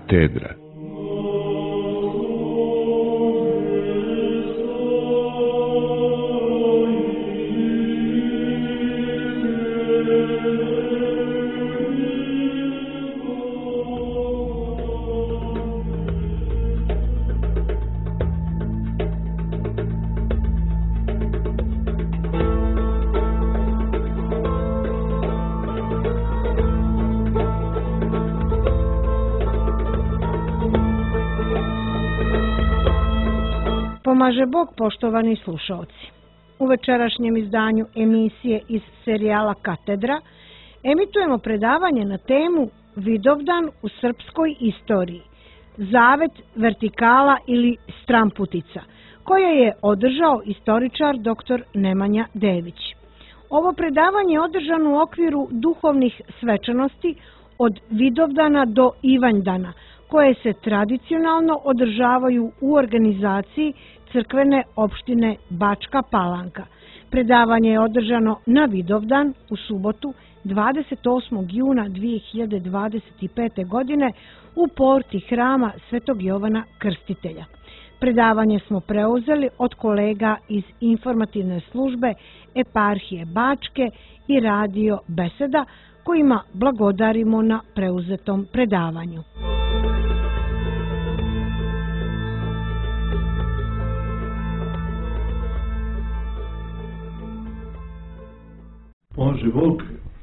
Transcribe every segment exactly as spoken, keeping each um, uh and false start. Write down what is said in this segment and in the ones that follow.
Katedra. Pomaže Bog, poštovani slušaoci. U večerašnjem izdanju emisije iz serijala Katedra emitujemo predavanje na temu Vidovdan u srpskoj istoriji, zavet, vertikala ili stramputica, koje je održao istoričar doktor Nemanja Dević. Ovo predavanje je održano u okviru duhovnih svečanosti od Vidovdana do Ivanjdana, koje se tradicionalno održavaju u organizaciji crkvene opštine Bačka Palanka. Predavanje je održano na Vidovdan u subotu dvadeset osmog juna dvije hiljade dvadeset pete. godine u porti hrama Svetog Jovana Krstitelja. Predavanje smo preuzeli od kolega iz informativne službe Eparhije Bačke i radio Beseda, kojima blagodarimo na preuzetom predavanju. Pomaže Bog,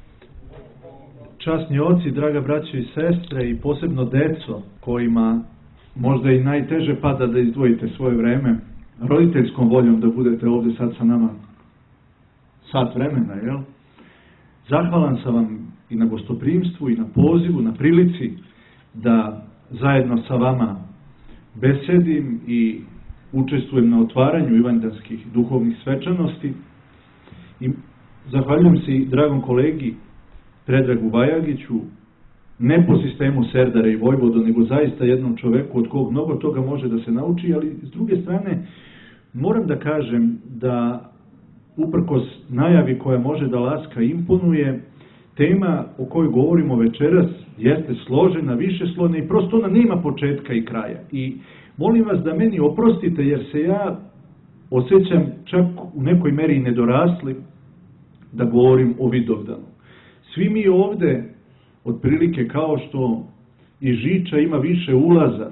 časni oci, draga braćo i sestre i posebno deco kojima možda i najteže pada da izdvojite svoje vreme, roditeljskom voljom da budete ovdje sad sa nama sat vremena, jel? Zahvalan sam vam i na gostoprimstvu i na pozivu, na prilici da zajedno sa vama besedim i učestvujem na otvaranju ivanjdanskih duhovnih svečanosti. I zahvaljujem se i dragom kolegi Predragu Bajagiću, ne po sistemu Serdara i Vojvodo, nego zaista jednom čoveku od kog mnogo toga može da se nauči, ali s druge strane moram da kažem da uprkos najavi koja može da laska imponuje, tema o kojoj govorimo večeras jeste složena, višeslojna i prosto ona nema početka i kraja. I molim vas da meni oprostite jer se ja osjećam čak u nekoj meri nedorasli da govorim o Vidovdanu. Svi mi ovde, otprilike kao što i Žiča ima više ulaza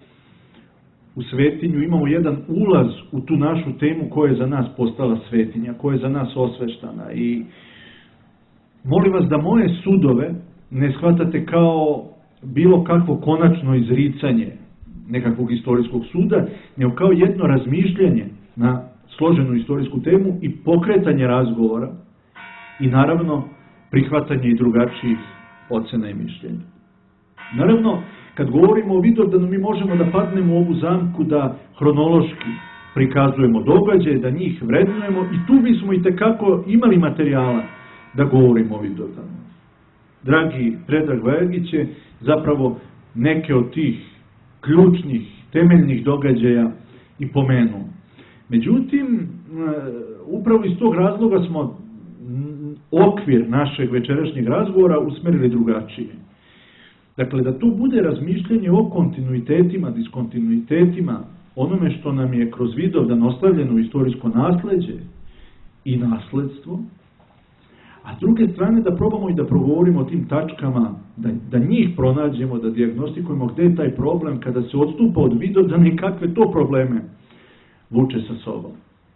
u svetinju, imamo jedan ulaz u tu našu temu koja je za nas postala svetinja, koja je za nas osveštana. I molim vas da moje sudove ne shvatate kao bilo kakvo konačno izricanje nekakvog istorijskog suda, nego kao jedno razmišljanje na složenu istorijsku temu i pokretanje razgovora i naravno prihvatanje i drugačijih ocena i mišljenja. Naravno, kad govorimo o Vidovdanu, mi možemo da padnemo u ovu zamku da hronološki prikazujemo događaje, da njih vrednujemo i tu bismo i tekako imali materijala da govorimo o Vidovdanu. Dragi Predrag Bajagić je zapravo neke od tih ključnih, temeljnih događaja i pomenuo. Međutim, upravo iz tog razloga smo okvir našeg večerašnjeg razgovora usmerili drugačije. Dakle, da tu bude razmišljanje o kontinuitetima, diskontinuitetima, onome što nam je kroz Vidovdan ostavljeno istorijsko nasleđe i nasledstvo, a s druge strane da probamo i da progovorimo o tim tačkama, da, da njih pronađemo, da dijagnostikujemo gde je taj problem kada se odstupa od Vidovdana i kakve to probleme vuče sa sobom.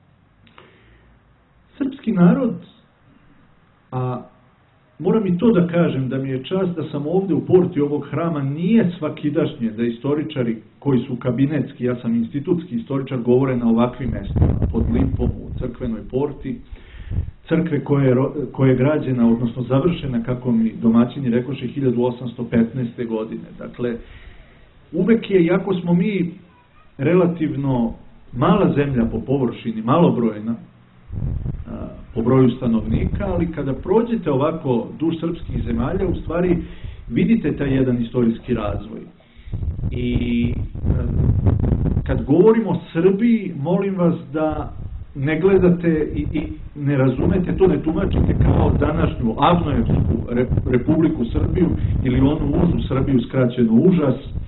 Srpski narod, a moram i to da kažem da mi je čast da sam ovdje u porti ovog hrama, nije svakidašnje da istoričari koji su kabinetski, ja sam institutski istoričar, govore na ovakvim mestima, pod lipom u crkvenoj porti, crkve koja je, koja je građena, odnosno završena, kako mi domaćini rekoše, hiljadu osamsto petnaeste. godine. Dakle, uvek je, iako smo mi relativno mala zemlja po površini, malobrojna, po broju stanovnika, ali kada prođete ovako duž srpskih zemalja, u stvari vidite taj jedan istorijski razvoj. I kad govorimo o Srbiji, molim vas da ne gledate i, i ne razumete to, ne tumačite kao današnju Avnojevsku republiku Srbiju ili onu užu Srbiju, skraćeno užas,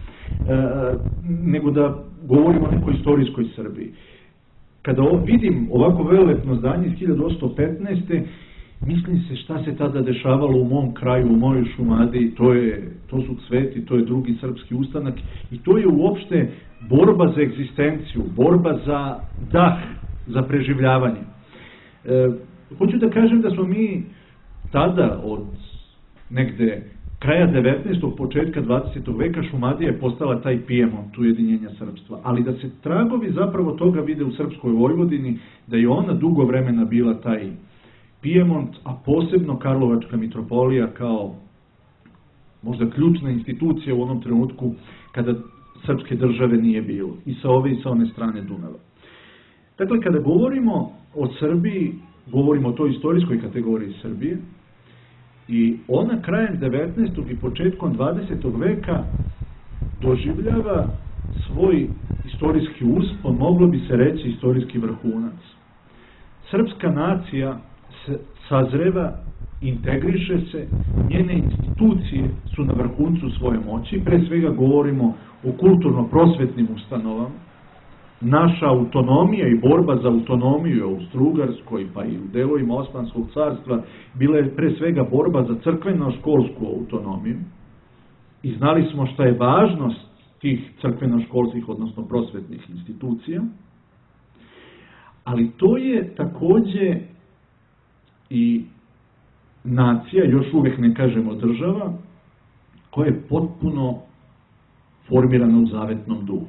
nego da govorimo o nekoj istorijskoj Srbiji. Kada vidim ovako velelepno zdanje iz hiljadu osamsto petnaeste. mislim se šta se tada dešavalo u mom kraju, u mojoj Šumadiji, to, je, to su Cveti, to je drugi srpski ustanak i to je uopšte borba za egzistenciju, borba za dah, za preživljavanje. E, hoću da kažem da smo mi tada od negde kraja devetnaestog. početka dvadesetog. veka Šumadija je postala taj Pijemont ujedinjenja srpstva, ali da se tragovi zapravo toga vide u srpskoj Vojvodini, da je ona dugo vremena bila taj Pijemont, a posebno Karlovačka mitropolija kao možda ključna institucija u onom trenutku kada srpske države nije bilo, i sa ove i sa one strane Dunava. Dakle, kada govorimo o Srbiji, govorimo o toj istorijskoj kategoriji Srbije, i ona krajem devetnaestog. i početkom dvadesetog. veka doživljava svoj istorijski uspon, moglo bi se reći istorijski vrhunac. Srpska nacija se sazreva, integriše se, njene institucije su na vrhuncu svoje moći, pre svega govorimo o kulturno-prosvetnim ustanovama. Naša autonomija i borba za autonomiju u Austro-Ugarskoj pa i u delovima Osmanskog carstva bila je pre svega borba za crkveno-školsku autonomiju i znali smo šta je važnost tih crkveno-školskih, odnosno prosvetnih institucija, ali to je takođe i nacija, još uvek ne kažemo država, koja je potpuno formirana u zavetnom duhu.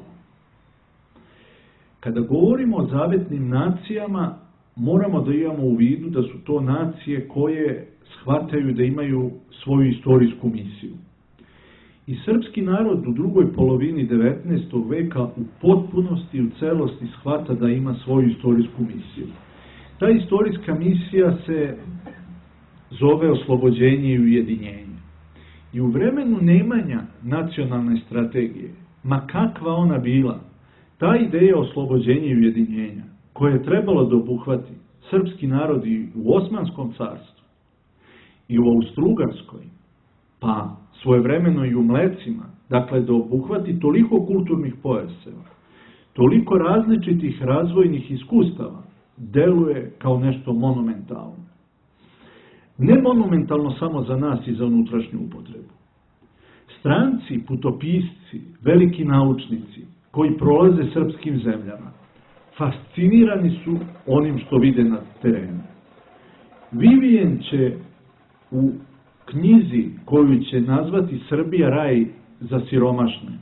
Kada govorimo o zavetnim nacijama, moramo da imamo u vidu da su to nacije koje shvataju da imaju svoju istorijsku misiju. I srpski narod u drugoj polovini devetnaestog. veka u potpunosti i u celosti shvata da ima svoju istorijsku misiju. Ta istorijska misija se zove oslobođenje i ujedinjenje. I u vremenu nemanja nacionalne strategije, ma kakva ona bila, ta ideja oslobođenja i ujedinjenja, koja je trebalo da obuhvati srpski narod i u Osmanskom carstvu, i u Austro-Ugarskoj, pa svojevremeno i u Mlecima, dakle da obuhvati toliko kulturnih pojaseva, toliko različitih razvojnih iskustava, deluje kao nešto monumentalno. Ne monumentalno samo za nas i za unutrašnju upotrebu. Stranci, putopisci, veliki naučnici, koji prolaze srpskim zemljama, fascinirani su onim što vide na terenu. Vivijen će u knjizi koju će nazvati Srbija raj za siromašne,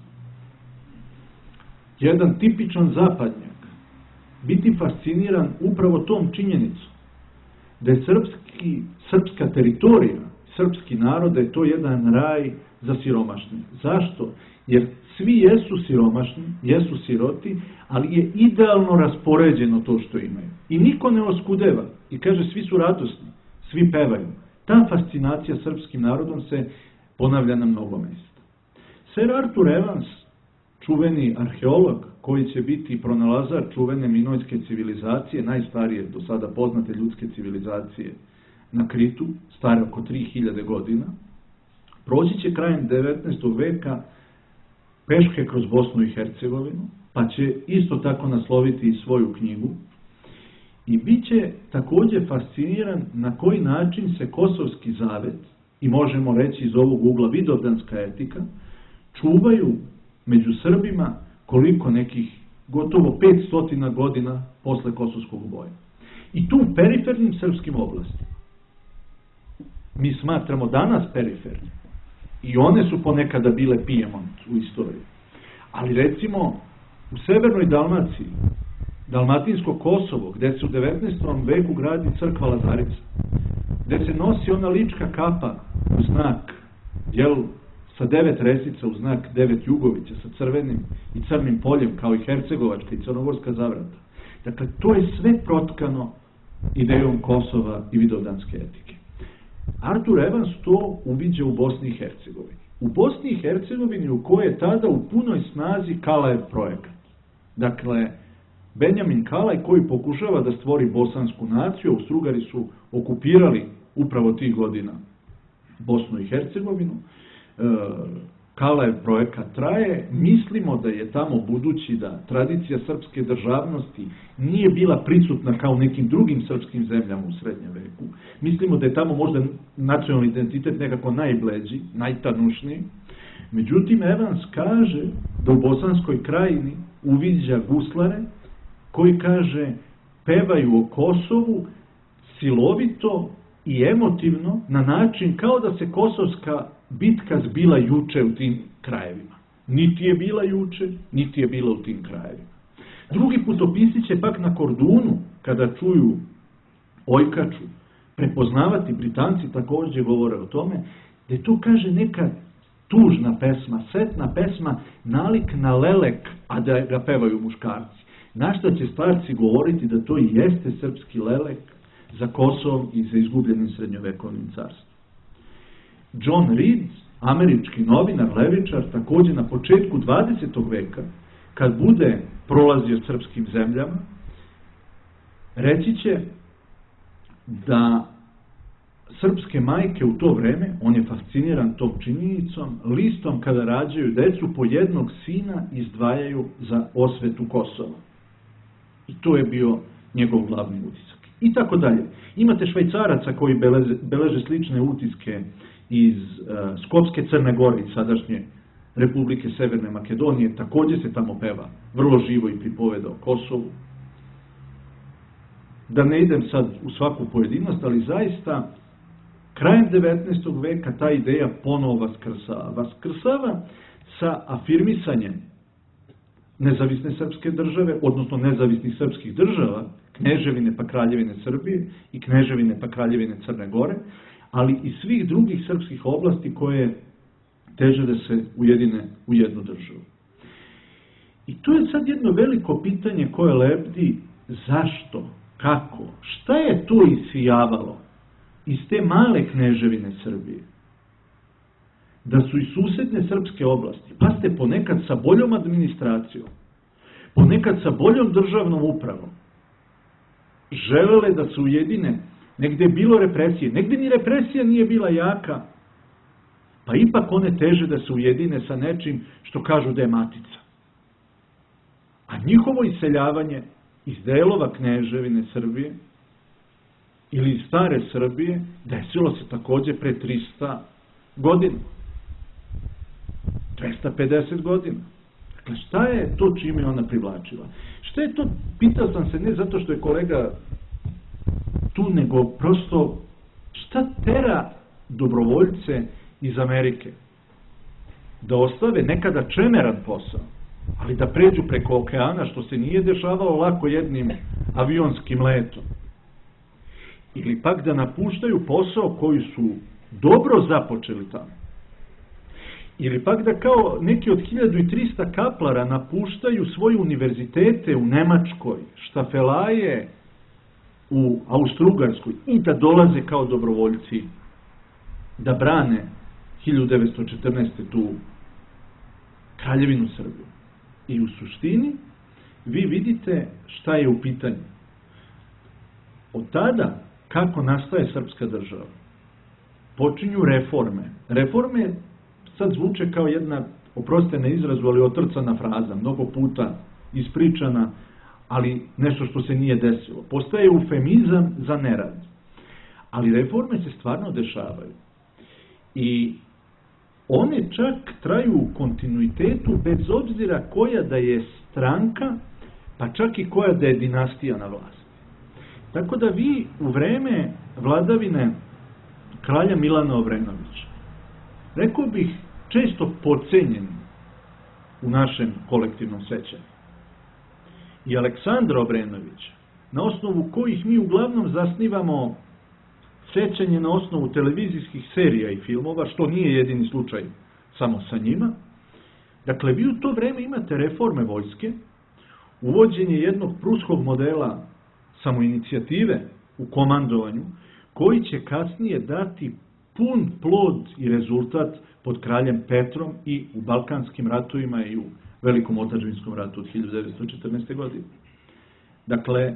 jedan tipičan zapadnjak, biti fasciniran upravo tom činjenicom da je srpski, srpska teritorija, srpski narod, da je to jedan raj za siromašne. Zašto? Jer svi jesu siromašni, jesu siroti, ali je idealno raspoređeno to što imaju. I niko ne oskudeva. I kaže, svi su radosni, svi pevaju. Ta fascinacija srpskim narodom se ponavlja na mnogo mesta. Sir Arthur Evans, čuveni arheolog, koji će biti pronalazar čuvene minojske civilizacije, najstarije do sada poznate ljudske civilizacije na Kritu, stare oko tri hiljade godina, proći će krajem devetnaestog. veka peške kroz Bosnu i Hercegovinu, pa će isto tako nasloviti i svoju knjigu i bit će takođe fasciniran na koji način se Kosovski zavet, i možemo reći iz ovog ugla vidovdanska etika, čuvaju među Srbima koliko nekih gotovo petsto godina posle Kosovskog boja. I tu u perifernim srpskim oblastima. Mi smatramo danas perifernim. I one su ponekada bile Pijemont u istoriji. Ali recimo u severnoj Dalmaciji, Dalmatinsko Kosovo, gde se u devetnaestom. veku gradi crkva Lazarica, gde se nosi ona lička kapa u znak, jel, sa devet resica u znak devet jugovića, sa crvenim i crnim poljem, kao i hercegovačka i crnogorska zavrata. Dakle, to je sve protkano idejom Kosova i vidovdanske etike. Arthur Evans to uviđa u Bosni i Hercegovini. U Bosni i Hercegovini u kojoj je tada u punoj snazi Kalajev projekat. Dakle, Benjamin Kalaj koji pokušava da stvori bosansku naciju, Austro-Ugari su okupirali upravo tih godina Bosnu i Hercegovinu. Kalev projekat traje, mislimo da je tamo, budući da tradicija srpske državnosti nije bila prisutna kao nekim drugim srpskim zemljama u srednjem veku, mislimo da je tamo možda nacionalni identitet nekako najbleđi, najtanušniji. Međutim, Evans kaže da u Bosanskoj krajini uviđa guslare koji, kaže, pevaju o Kosovu silovito i emotivno na način kao da se kosovska bitka zbila juče u tim krajevima. Niti je bila juče, niti je bila u tim krajevima. Drugi putopisi će pak na Kordunu, kada čuju ojkaču, prepoznavati, Britanci također govore o tome, da je tu, kaže, neka tužna pesma, setna pesma, nalik na lelek, a da ga pevaju muškarci. Na šta će starci govoriti da to i jeste srpski lelek za Kosovom i za izgubljenim srednjovekovnim carstvom. John Reed, američki novinar, levičar, također na početku dvadesetog veka, kad bude prolazio srpskim zemljama, reći će da srpske majke u to vreme, on je fasciniran tom činjenicom, listom kada rađaju decu po jednog sina izdvajaju za osvetu Kosova. I to je bio njegov glavni utisak. I tako dalje. Imate Švajcaraca koji beleže, beleže slične utiske iz uh, Skopske Crne Gore i sadašnje Republike Severne Makedonije. Također se tamo peva vrlo živo i pripoveda o Kosovu. Da ne idem sad u svaku pojedinost, ali zaista krajem devetnaestog veka ta ideja ponovo vaskrsava. Vaskrsava sa afirmisanjem nezavisne srpske države, odnosno nezavisnih srpskih država, Kneževine pa Kraljevine Srbije i Kneževine pa Kraljevine Crne Gore, ali i svih drugih srpskih oblasti koje teže da se ujedine u jednu državu. I to je sad jedno veliko pitanje koje lebdi zašto, kako, šta je to isijavalo iz te male Kneževine Srbije, da su i susedne srpske oblasti, pa ste ponekad sa boljom administracijom, ponekad sa boljom državnom upravom, želele da se ujedine, negde je bilo represije, negde ni represija nije bila jaka, pa ipak one teže da se ujedine sa nečim što kažu da je matica. A njihovo iseljavanje iz delova Kneževine Srbije ili iz stare Srbije desilo se također pre trista godina. dvesta pedeset godina. Dakle, šta je to čime ona privlačila? Šta je to, pitao sam se, ne zato što je kolega tu, nego prosto šta tera dobrovoljce iz Amerike da ostave nekada čemeran posao, ali da pređu preko okeana, što se nije dešavalo lako jednim avionskim letom. Ili pak da napuštaju posao koji su dobro započeli tamo. Ili pak da kao neki od hiljadu trista kaplara napuštaju svoje univerzitete u Nemačkoj, štafelaje u Austrougarskoj i da dolaze kao dobrovoljci da brane hiljadu devetsto četrnaeste. tu Kraljevinu Srbiju. I u suštini vi vidite šta je u pitanju. Od tada, kako nastaje srpska država, počinju reforme. Reforme sad zvuče kao jedna, oprostite na izrazu, ali otrcana fraza, mnogo puta ispričana, ali nešto što se nije desilo. Postaje eufemizam za nerad. Ali reforme se stvarno dešavaju. I one čak traju u kontinuitetu bez obzira koja da je stranka, pa čak i koja da je dinastija na vlasti. Tako da vi u vreme vladavine kralja Milana Obrenovića, rekao bih često podcenjen u našem kolektivnom sećanju, i Aleksandra Obrenovića, na osnovu kojih mi uglavnom zasnivamo sećanje na osnovu televizijskih serija i filmova, što nije jedini slučaj samo sa njima. Dakle, vi u to vreme imate reforme vojske, uvođenje jednog pruskog modela samoinicijative u komandovanju, koji će kasnije dati pun plod i rezultat pod kraljem Petrom i u Balkanskim ratovima i u Velikom otadžbinskom ratu od hiljadu devetsto četrnaeste. godine. Dakle,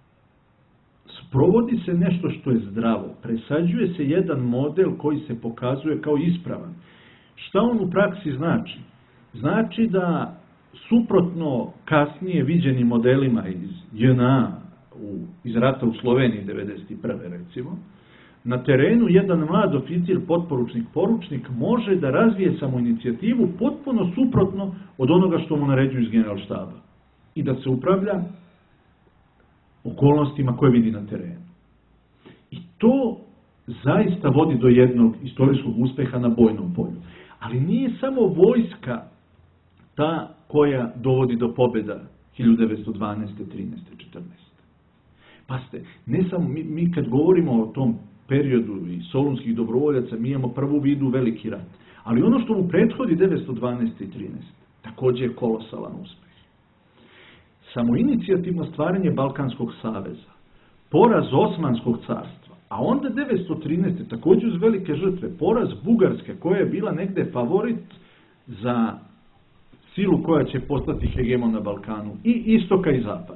sprovodi se nešto što je zdravo, presađuje se jedan model koji se pokazuje kao ispravan, Šta on u praksi znači? Znači da suprotno kasnije viđenim modelima iz J N A, u, iz rata u Sloveniji devedeset prve recimo, na terenu jedan mlad oficir, potporučnik, poručnik može da razvije samoinicijativu potpuno suprotno od onoga što mu naređuju iz generalštaba i da se upravlja okolnostima koje vidi na terenu. I to zaista vodi do jednog istorijskog uspeha na bojnom polju. Ali nije samo vojska ta koja dovodi do pobjeda hiljadu devetsto dvanaeste, trinaeste, četrnaeste. Pazite, ne samo, mi, mi kad govorimo o tom periodu i solunskih dobrovoljaca, mi imamo prvu vidu veliki rat. Ali ono što mu prethodi devetsto dvanaeste i trinaeste također je kolosalan uspeh. Samo inicijativno stvaranje Balkanskog saveza, poraz Osmanskog carstva, a onda devetsto trinaeste također uz velike žrtve, poraz Bugarske koja je bila negde favorit za silu koja će postati hegemon na Balkanu, i istoka i zapada.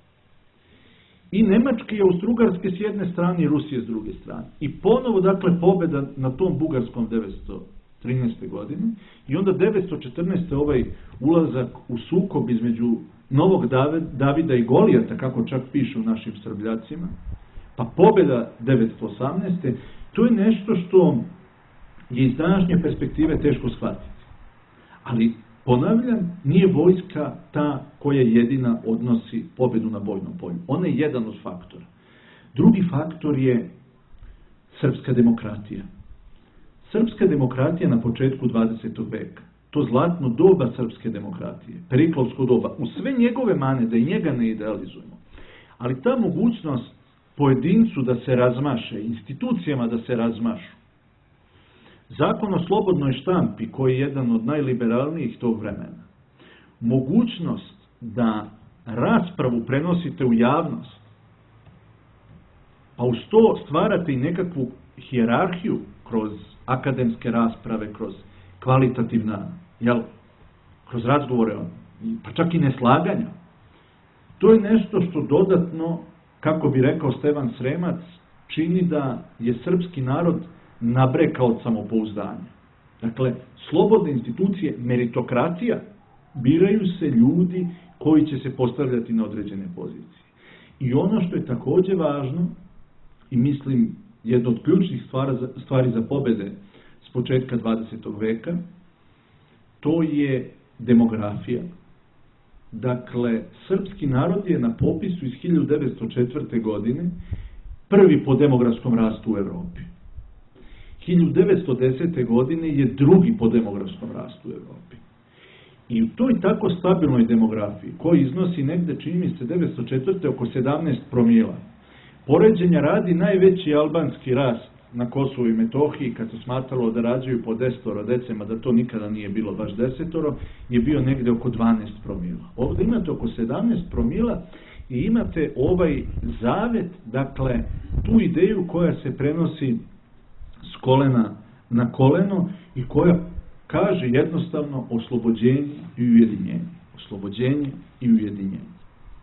I Nemačke i Austro-Ugarske s jedne strane i Rusije s druge strane. I ponovo, dakle, pobjeda na tom bugarskom devetsto trinaeste godine i onda devetsto četrnaeste ovaj ulazak u sukob između novog Davida i Golijata, kako čak piše u našim Srbljacima, pa pobjeda devetsto osamnaeste. To je nešto što je iz današnje perspektive teško shvatiti. Ali, ponavljam, nije vojska ta koja jedina odnosi pobjedu na bojnom polju. Ona je jedan od faktora. Drugi faktor je srpska demokratija. Srpska demokratija na početku dvadesetog veka, to zlatno doba srpske demokratije, Periklovsko doba, u sve njegove mane, da i njega ne idealizujemo, ali ta mogućnost pojedincu da se razmaše, institucijama da se razmašu, Zakon o slobodnoj štampi, koji je jedan od najliberalnijih tog vremena, mogućnost da raspravu prenosite u javnost, pa uz to stvarate i nekakvu hijerarhiju kroz akademske rasprave, kroz kvalitativna, jel, kroz razgovore, pa čak i neslaganja. To je nešto što dodatno, kako bi rekao Stevan Sremac, čini da je srpski narod nabrekao od samopouzdanja. Dakle, slobodne institucije, meritokratija, biraju se ljudi koji će se postavljati na određene pozicije. I ono što je također važno, i mislim jedna od ključnih stvari za, stvari za pobjede s početka dvadesetog veka, to je demografija. Dakle, srpski narod je na popisu iz hiljadu devetsto četvrte. godine prvi po demografskom rastu u Evropi. hiljadu devetsto desete. godine je drugi po demografskom rastu u Evropi. I u toj tako stabilnoj demografiji, koji iznosi negde, čini mi se, devetsto četvrte. oko sedamnaest promila, poređenja radi najveći albanski rast na Kosovu i Metohiji, kad se smatralo da rađaju po desetoro decema, da to nikada nije bilo baš desetoro, je bio negde oko dvanaest promila. Ovdje imate oko sedamnaest promila i imate ovaj zavet, dakle, tu ideju koja se prenosi s kolena na koleno i koja kaže jednostavno oslobođenje i ujedinjenje. Oslobođenje i ujedinjenje.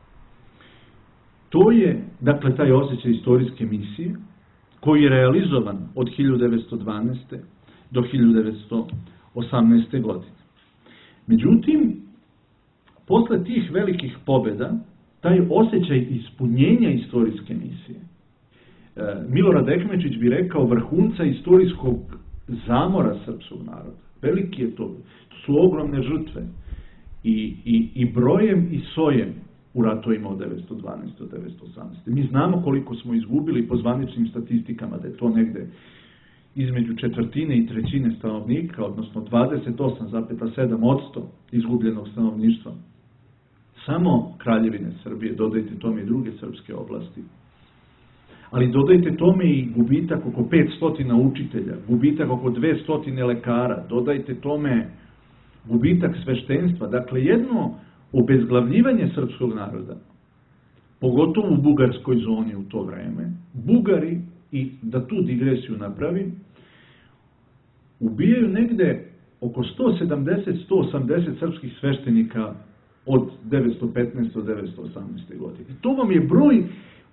To je, dakle, taj osjećaj istorijske misije, koji je realizovan od hiljadu devetsto dvanaeste. do hiljadu devetsto osamnaeste. godine. Međutim, posle tih velikih pobjeda, taj osjećaj ispunjenja istorijske misije, Milorad Ekmečić bi rekao vrhunca istorijskog zamora srpskog naroda. Veliki je to. To su ogromne žrtve. I, i, i brojem i sojem u ratovima od devetsto dvanaeste. do devetsto osamnaeste. Mi znamo koliko smo izgubili po zvaničnim statistikama, da je to negde između četvrtine i trećine stanovnika, odnosno dvadeset osam zarez sedam posto izgubljenog stanovništva. Samo Kraljevine Srbije, dodajte tome i druge srpske oblasti. Ali dodajte tome i gubitak oko petsto učitelja, gubitak oko dvesta lekara, dodajte tome gubitak sveštenstva. Dakle, jedno obezglavljivanje srpskog naroda, pogotovo u bugarskoj zoni u to vreme, Bugari, i da tu digresiju napravim, ubijaju negde oko sto sedamdeset do sto osamdeset srpskih sveštenika od devetsto petnaeste. do devetsto osamnaeste. godine. I to vam je broj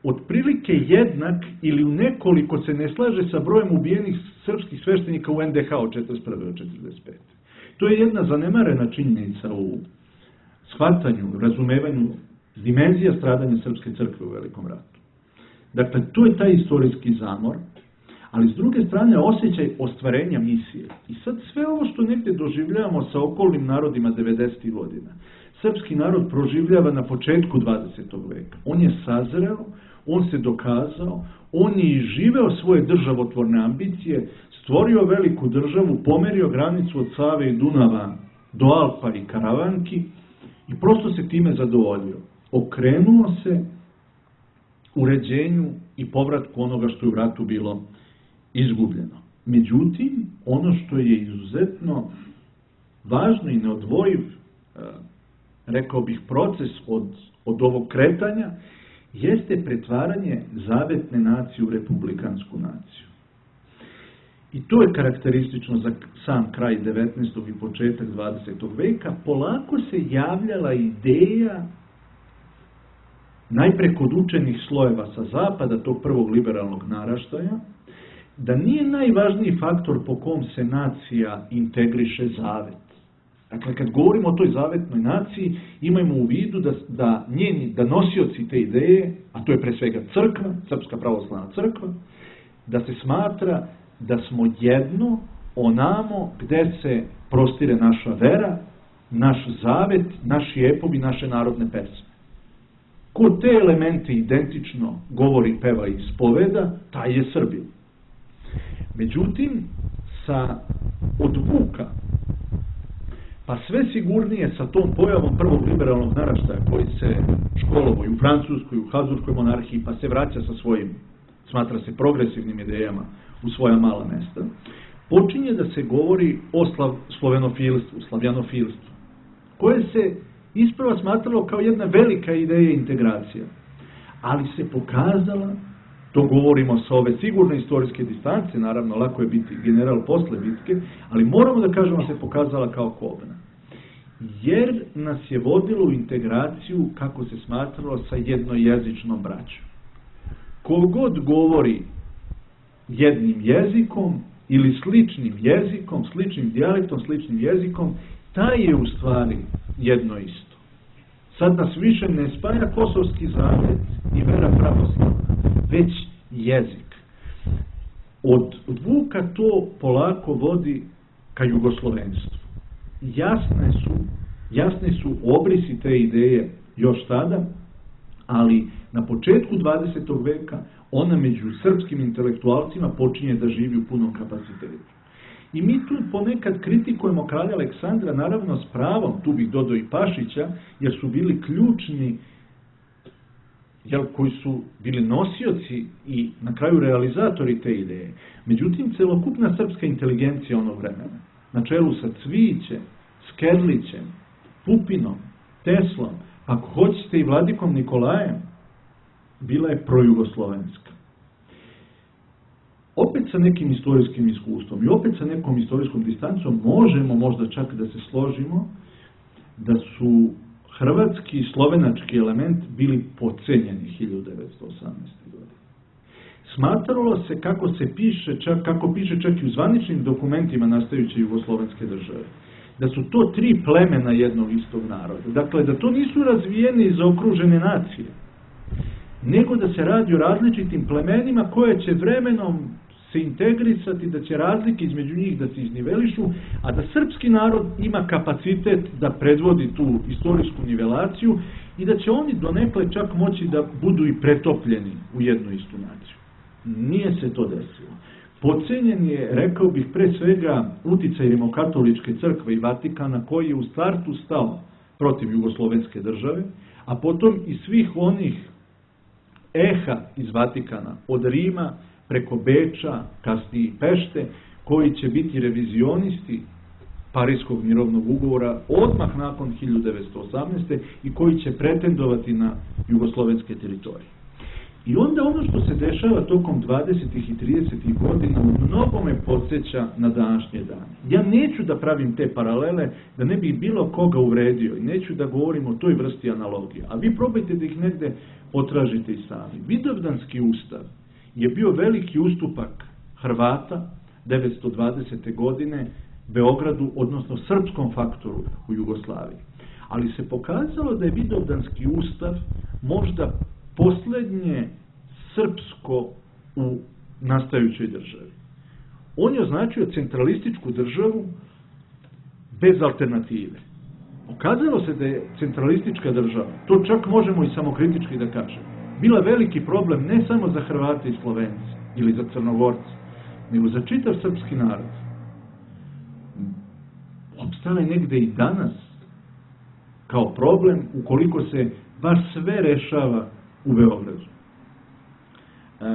otprilike jednak ili u nekoliko se ne slaže sa brojem ubijenih srpskih sveštenika u en de ha od četrdeset prve do četrdeset pete To je jedna zanemarena činjenica u shvatanju, razumevanju dimenzija stradanja srpske crkve u Velikom ratu. Dakle, to je taj istorijski zamor, ali s druge strane osjećaj ostvarenja misije. I sad sve ovo što negdje doživljavamo sa okolnim narodima devedesetih godina, srpski narod proživljava na početku dvadesetog veka. On je sazreo, on se dokazao, on je i živeo svoje državotvorne ambicije, stvorio veliku državu, pomerio granicu od Save i Dunava do Alpa i Karavanki i prosto se time zadovoljio. Okrenuo se uređenju i povratku onoga što je u ratu bilo izgubljeno. Međutim, ono što je izuzetno važno i neodvojiv, rekao bih, proces od, od ovog kretanja, jeste pretvaranje zavetne nacije u republikansku naciju. I to je karakteristično za sam kraj devetnaestog i početak dvadesetog veka. Polako se javljala ideja, najpre kod učenih slojeva sa zapada, tog prvog liberalnog naraštaja, da nije najvažniji faktor po kom se nacija integriše zavet. Dakle, kad govorimo o toj zavetnoj naciji, imajmo u vidu da, da, njeni, da nosioci te ideje, a to je pre svega crkva, Srpska pravoslavna crkva, da se smatra da smo jedno onamo gde se prostire naša vera, naš zavet, naši epovi, naše narodne pesme. Ko te elemente identično govori, peva i ispoveda, taj je Srbin. Međutim, sa od Vuka, pa sve sigurnije sa tom pojavom prvog liberalnog naraštaja koji se školovao i u Francuskoj, u Habsburškoj monarhiji, pa se vraća sa svojim, smatra se, progresivnim idejama u svoja mala mesta, počinje da se govori o slav, slovenofilstvu, slavjanofilstvu, koje se isprva smatralo kao jedna velika ideja integracija, ali se pokazala, to govorimo sa ove sigurne istorijske distance, naravno lako je biti general posle bitke, ali moramo da kažemo da se pokazala kao kobna. Jer nas je vodilo u integraciju, kako se smatralo, sa jednojezičnom braćom. Kogod govori jednim jezikom ili sličnim jezikom, sličnim dijalektom, sličnim jezikom, taj je u stvari jedno isto. Sad nas više ne spaja kosovski zavet i vera pravoslavna, već jezik. Od, od Vuka to polako vodi ka jugoslovenstvu. Jasne su, jasne su obrisi te ideje još tada, ali na početku dvadesetog veka ona među srpskim intelektualcima počinje da živi u punom kapacitetu. I mi tu ponekad kritikujemo kralja Aleksandra, naravno s pravom, tu bih dodao i Pašića, jer su bili ključni, jel, koji su bili nosioci i na kraju realizatori te ideje. Međutim, celokupna srpska inteligencija onog vremena, na čelu sa Cvijićem, Skerlićem, Pupinom, Teslom, ako hoćete i vladikom Nikolajem, bila je projugoslovenska. Opet sa nekim istorijskim iskustvom i opet sa nekom istorijskom distancom možemo možda čak da se složimo da su hrvatski i slovenački element bili podcenjeni hiljadu devetsto osamnaeste. godine. Smatralo se, kako se piše, čak, kako piše čak i u zvaničnim dokumentima nastajuće jugoslovenske države, da su to tri plemena jednog istog naroda. Dakle, da to nisu razvijene i zaokružene nacije, nego da se radi o različitim plemenima koje će vremenom se integrisati, da će razlike između njih da se iznivelišu, a da srpski narod ima kapacitet da predvodi tu istorijsku nivelaciju i da će oni donekle čak moći da budu i pretopljeni u jednu istu naciju. Nije se to desilo. Podcenjen je, rekao bih, pre svega uticaj rimokatoličke crkve i Vatikana, koji je u startu stao protiv jugoslovenske države, a potom i svih onih eha iz Vatikana, od Rima preko Beča, kasnije i Pešte, koji će biti revizionisti Pariskog mirovnog ugovora odmah nakon hiljadu devetsto osamnaeste. i koji će pretendovati na jugoslovenske teritorije. I onda ono što se dešava tokom dvadesetih i tridesetih godina u mnogome podsjeća na današnje dane. Ja neću da pravim te paralele da ne bih bilo koga uvredio i neću da govorim o toj vrsti analogije, a vi probajte da ih negde potražite i sami. Vidovdanski ustav je bio veliki ustupak Hrvata devetsto dvadesete godine Beogradu, odnosno srpskom faktoru u Jugoslaviji. Ali se pokazalo da je Vidovdanski ustav možda poslednje srpsko u nastajućoj državi. On je označio centralističku državu bez alternative. Pokazalo se da je centralistička država, to čak možemo i samokritički da kažemo, bila veliki problem ne samo za Hrvate i Slovence ili za Crnogorce, nego za čitav srpski narod. Opstala je negde i danas kao problem ukoliko se baš sve rešava u Beogradu. E,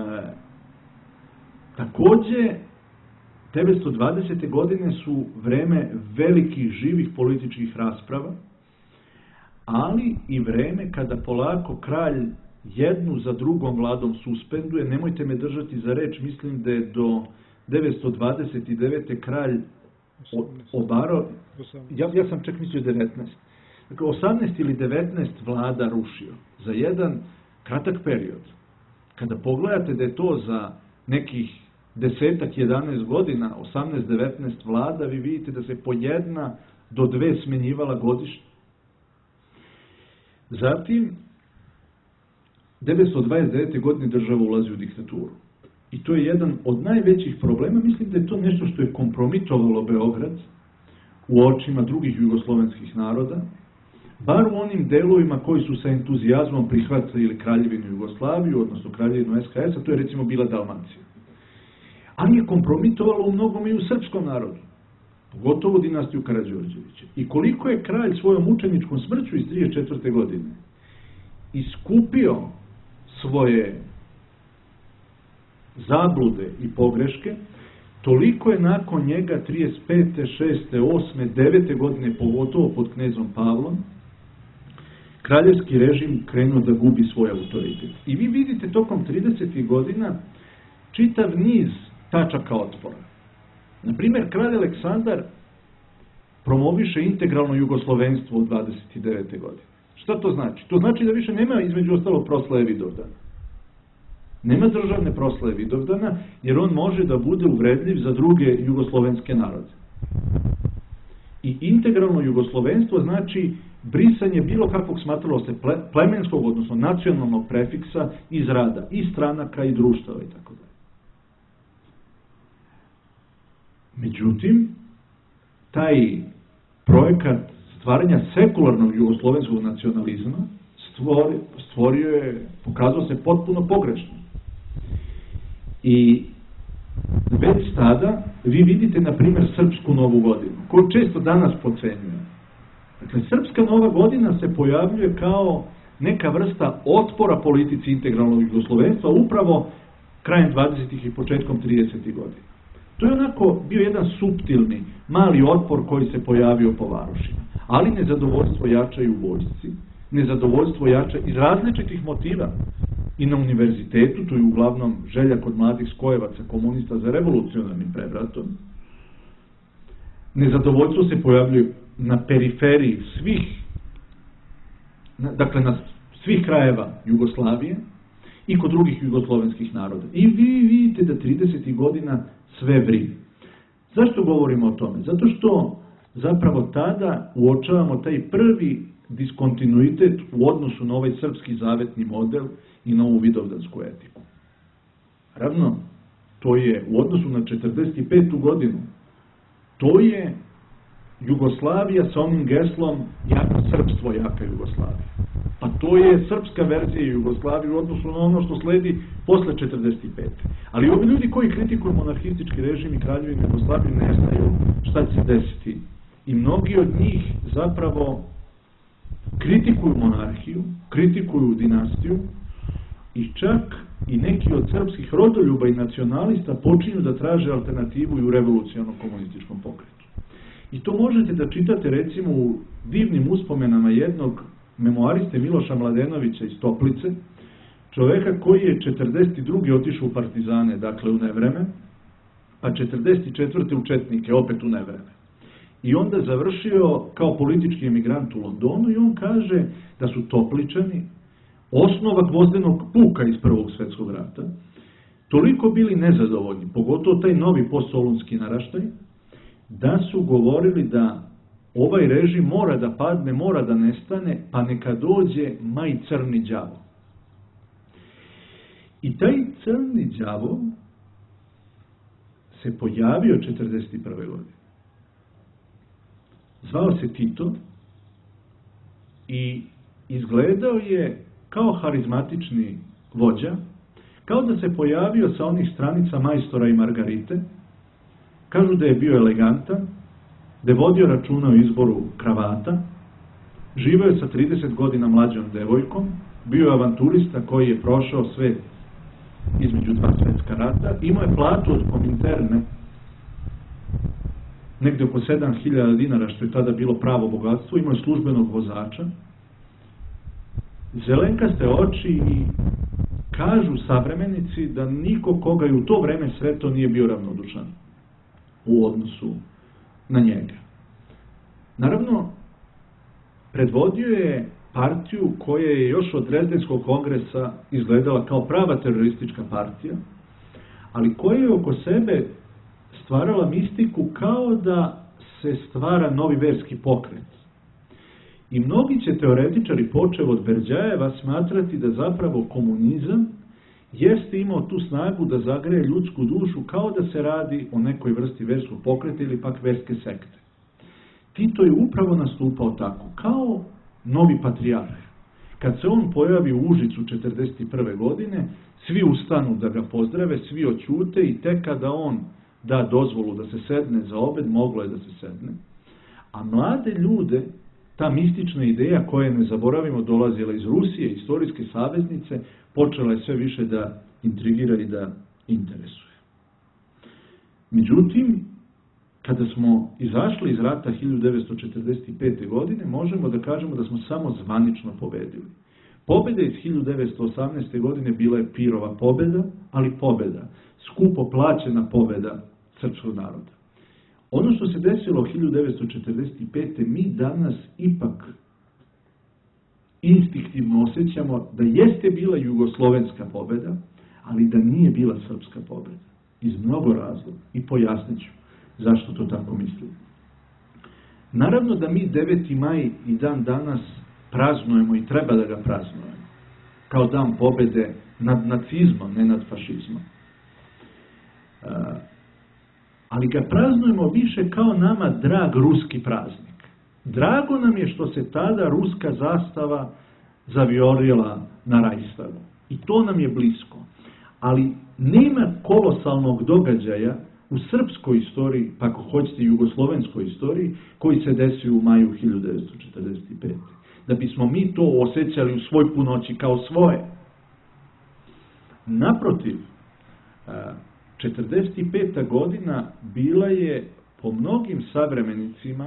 takođe, devetsto dvadesete godine su vreme velikih živih političkih rasprava, ali i vreme kada polako kralj jednu za drugom vladom suspenduje. Nemojte me držati za reč, mislim da je do devetsto dvadeset devete kralj obarao, ja, ja sam čak mislio devetnaest. Dakle, osamnaest ili devetnaest vlada rušio za jedan kratak period. Kada pogledate da je to za nekih desetak, jedanaest godina, osamnaest devetnaest vlada, vi vidite da se po jedna do dve smenjivala godišnje. Zatim, devetsto dvadeset devete godine država ulazi u diktaturu. I to je jedan od najvećih problema. Mislim da je to nešto što je kompromitovalo Beograd u očima drugih jugoslovenskih naroda, bar u onim delovima koji su sa entuzijazmom prihvatili Kraljevinu Jugoslaviju, odnosno Kraljevinu es ka es a, to je recimo bila Dalmacija. Ali je kompromitovalo u mnogom i u srpskom narodu, pogotovo dinastiju Karađorđevića. I koliko je kralj svojom mučeničkom smrću iz trideset četvrte godine iskupio svoje zablude i pogreške, toliko je nakon njega trideset pete, šeste, osme, devete godine, pogotovo pod knezom Pavlom, kraljevski režim krenuo da gubi svoj autoritet. I vi vidite tokom tridesetih godina čitav niz tačaka otpora. Naprimjer, kralj Aleksandar promoviše integralno jugoslovenstvo u dvadeset devete godine. Šta to znači? To znači da više nema između ostalo proslave Vidovdana. Nema državne proslave Vidovdana, jer on može da bude uvredljiv za druge jugoslovenske narode. I integralno jugoslovenstvo znači brisanje bilo kakvog smatralo se plemenskog, odnosno nacionalnog prefiksa iz rada, i stranaka, i društava i tako dalje. Međutim, taj projekat stvaranja sekularnog jugoslovenskog nacionalizma stvorio, stvorio je, pokazao se potpuno pogrešno. I već tada vi vidite, na primjer, Srpsku novu godinu, koju često danas podcenjuje. Dakle, Srpska nova godina se pojavljuje kao neka vrsta otpora politici integralnog jugoslovenstva upravo krajem dvadesetih i početkom tridesetih godina. To je onako bio jedan suptilni, mali otpor koji se pojavio po varošima. Ali nezadovoljstvo jača i u vojsci, nezadovoljstvo jača iz različitih motiva. I na univerzitetu, to je uglavnom želja kod mladih skojevaca, komunista za revolucionarnim prevratom. Nezadovoljstvo se pojavljuje na periferiji svih, dakle na svih krajeva Jugoslavije i kod drugih jugoslovenskih naroda. I vi vidite da tridesetih godina sve vri. Zašto govorimo o tome? Zato što zapravo tada uočavamo taj prvi diskontinuitet u odnosu na ovaj srpski zavetni model i na ovu vidovdansku etiku. Ravno, to je u odnosu na četrdeset petu godinu, to je Jugoslavija sa onim geslom jako srpstvo, jaka Jugoslavija. Pa to je srpska verzija Jugoslavije u odnosu na ono što sledi posle četrdeset pete. Ali ovi ljudi koji kritikuju monarhistički režim i kraljevinu Jugoslaviju ne znaju šta će se desiti. I mnogi od njih zapravo kritikuju monarhiju, kritikuju dinastiju i čak i neki od srpskih rodoljuba i nacionalista počinju da traže alternativu i u revolucionarnom komunističkom pokretu. I to možete da čitate recimo u divnim uspomenama jednog memoariste Miloša Mladenovića iz Toplice, čoveka koji je četrdeset druge otišao u partizane, dakle u nevreme, pa četrdeset četvrte u četnike, opet u nevreme. I onda završio kao politički emigrant u Londonu i on kaže da su Topličani, osnova gvozdenog puka iz Prvog svjetskog rata, toliko bili nezadovoljni, pogotovo taj novi postsolunski naraštaj, da su govorili da ovaj režim mora da padne, mora da nestane, pa neka dođe maj crni đavo. I taj crni đavo se pojavio četrdeset prve godine. Zvao se Tito i izgledao je kao harizmatični vođa, kao da se pojavio sa onih stranica Majstora i Margarite. Kažu da je bio elegantan, da je vodio računa o izboru kravata, živio je sa trideset godina mlađom devojkom, bio je avanturista koji je prošao sve između dva svjetska rata, imao je platu od Kominterne, negde oko sedam hiljada dinara, što je tada bilo pravo bogatstvo, imao je službenog vozača, zelenkaste oči i kažu savremenici da niko koga je u to vreme sreto nije bio ravnodušan u odnosu na njega. Naravno, predvodio je partiju koja je još od Drezdenskog kongresa izgledala kao prava teroristička partija, ali koja je oko sebe stvarala mistiku kao da se stvara novi verski pokret. I mnogi će teoretičari, počev od Berđajeva, smatrati da zapravo komunizam jeste imao tu snagu da zagreje ljudsku dušu kao da se radi o nekoj vrsti verskog pokreta ili pak verske sekte. Tito je upravo nastupao tako, kao novi patrijarh. Kad se on pojavi u Užicu četrdeset prve godine, svi ustanu da ga pozdrave, svi oćute i tek kada on da dozvolu da se sedne za obed, moglo je da se sedne. A mlade ljude, ta mistična ideja koja, ne zaboravimo, dolazila iz Rusije, istorijske saveznice, počela je sve više da intrigira i da interesuje. Međutim, kada smo izašli iz rata hiljadu devetsto četrdeset pete. godine, možemo da kažemo da smo samo zvanično pobedili. Pobeda iz hiljadu devetsto osamnaeste. godine bila je Pirova pobeda, ali pobeda, skupo plaćena pobeda srpskog naroda. Ono što se desilo hiljadu devetsto četrdeset pete. mi danas ipak instinktivno osjećamo da jeste bila jugoslovenska pobeda, ali da nije bila srpska pobeda. Iz mnogo razloga. I pojasnit ću zašto to tako mislim. Naravno da mi deveti maj i dan danas praznujemo i treba da ga praznujemo. Kao dan pobede nad nacizmom, ne nad fašizmom. Ali ga praznujemo više kao nama drag ruski praznik. Drago nam je što se tada ruska zastava zaviorila na Rajstagu. I to nam je blisko. Ali nema kolosalnog događaja u srpskoj istoriji, pa ako hoćete jugoslovenskoj istoriji, koji se desio u maju hiljadu devetsto četrdeset pete. Da bismo mi to osjećali u svoj punoći kao svoje. Naprotiv, četrdeset peta. godina bila je po mnogim savremenicima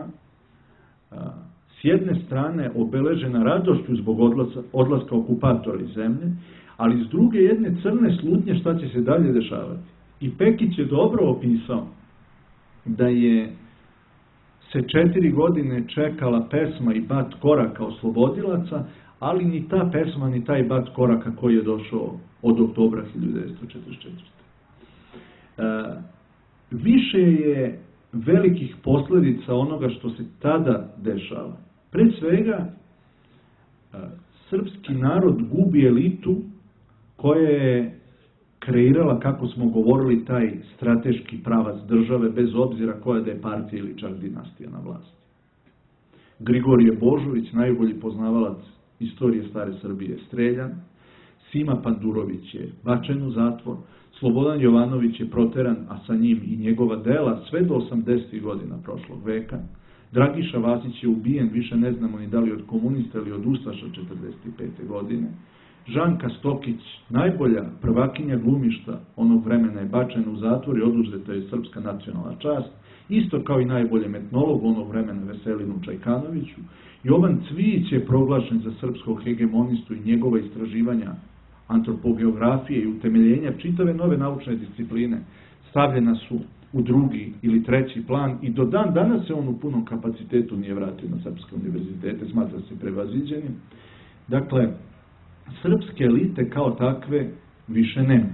s jedne strane obeležena radošću zbog odlaska, odlaska okupatora iz zemlje, ali s druge jedne crne slutnje šta će se dalje dešavati. I Pekić je dobro opisao da je se četiri godine čekala pesma i bat koraka oslobodilaca, ali ni ta pesma, ni taj bat koraka koji je došao od oktobra hiljadu devetsto četrdeset četvrte. E, više je velikih posljedica onoga što se tada dešava. Pre svega, e, srpski narod gubi elitu koja je kreirala, kako smo govorili, taj strateški pravac države, bez obzira koja da je partija ili čak dinastija na vlasti. Grigorije Božović, najbolji poznavalac istorije stare Srbije, streljan, Sima Pandurović je bačen u zatvor, Slobodan Jovanović je proteran, a sa njim i njegova dela sve do osamdesetih godina prošlog veka. Dragiša Vasić je ubijen, više ne znamo ni da li od komunista ili od ustaša četrdeset pete. godine. Žanka Stokić, najbolja prvakinja glumišta onog vremena, je bačena u zatvor i oduzeta je srpska nacionalna čast, isto kao i najboljem etnologu onog vremena Veselinu Čajkanoviću. Jovan Cvijić je proglašen za srpskog hegemonistu i njegova istraživanja antropogeografije i utemeljenja čitave nove naučne discipline stavljena su u drugi ili treći plan i do dan danas se on u punom kapacitetu nije vratio na srpske univerzitete, smatra se prevaziđenim. Dakle, srpske elite kao takve više nema.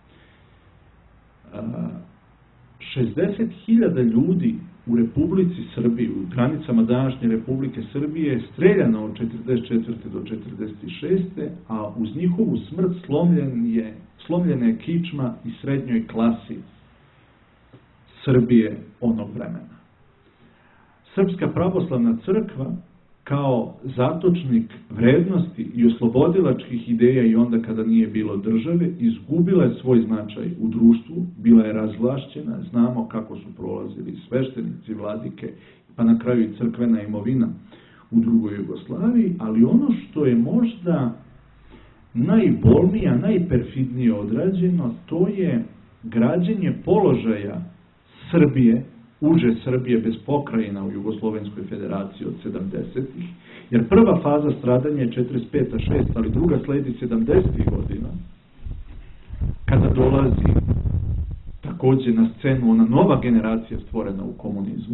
šezdeset hiljada ljudi u Republici Srbiji, u granicama današnje Republike Srbije, je streljano od četrdeset četvrte do četrdeset šeste a uz njihovu smrt slomljen je, slomljena je kičma i srednjoj klasi Srbije onog vremena. Srpska pravoslavna crkva kao zatočnik vrednosti i oslobodilačkih ideja i onda kada nije bilo države, izgubila je svoj značaj u društvu, bila je razvlašćena, znamo kako su prolazili sveštenici, vladike, pa na kraju i crkvena imovina u drugoj Jugoslaviji, ali ono što je možda najbolnije, najperfidnije odrađeno, to je građenje položaja Srbije, uže Srbije bez pokrajina u Jugoslovenskoj federaciji od sedamdesetih, jer prva faza stradanja je četrdeset peta šesta ali druga sledi sedamdesetih godina, kada dolazi također na scenu ona nova generacija stvorena u komunizmu,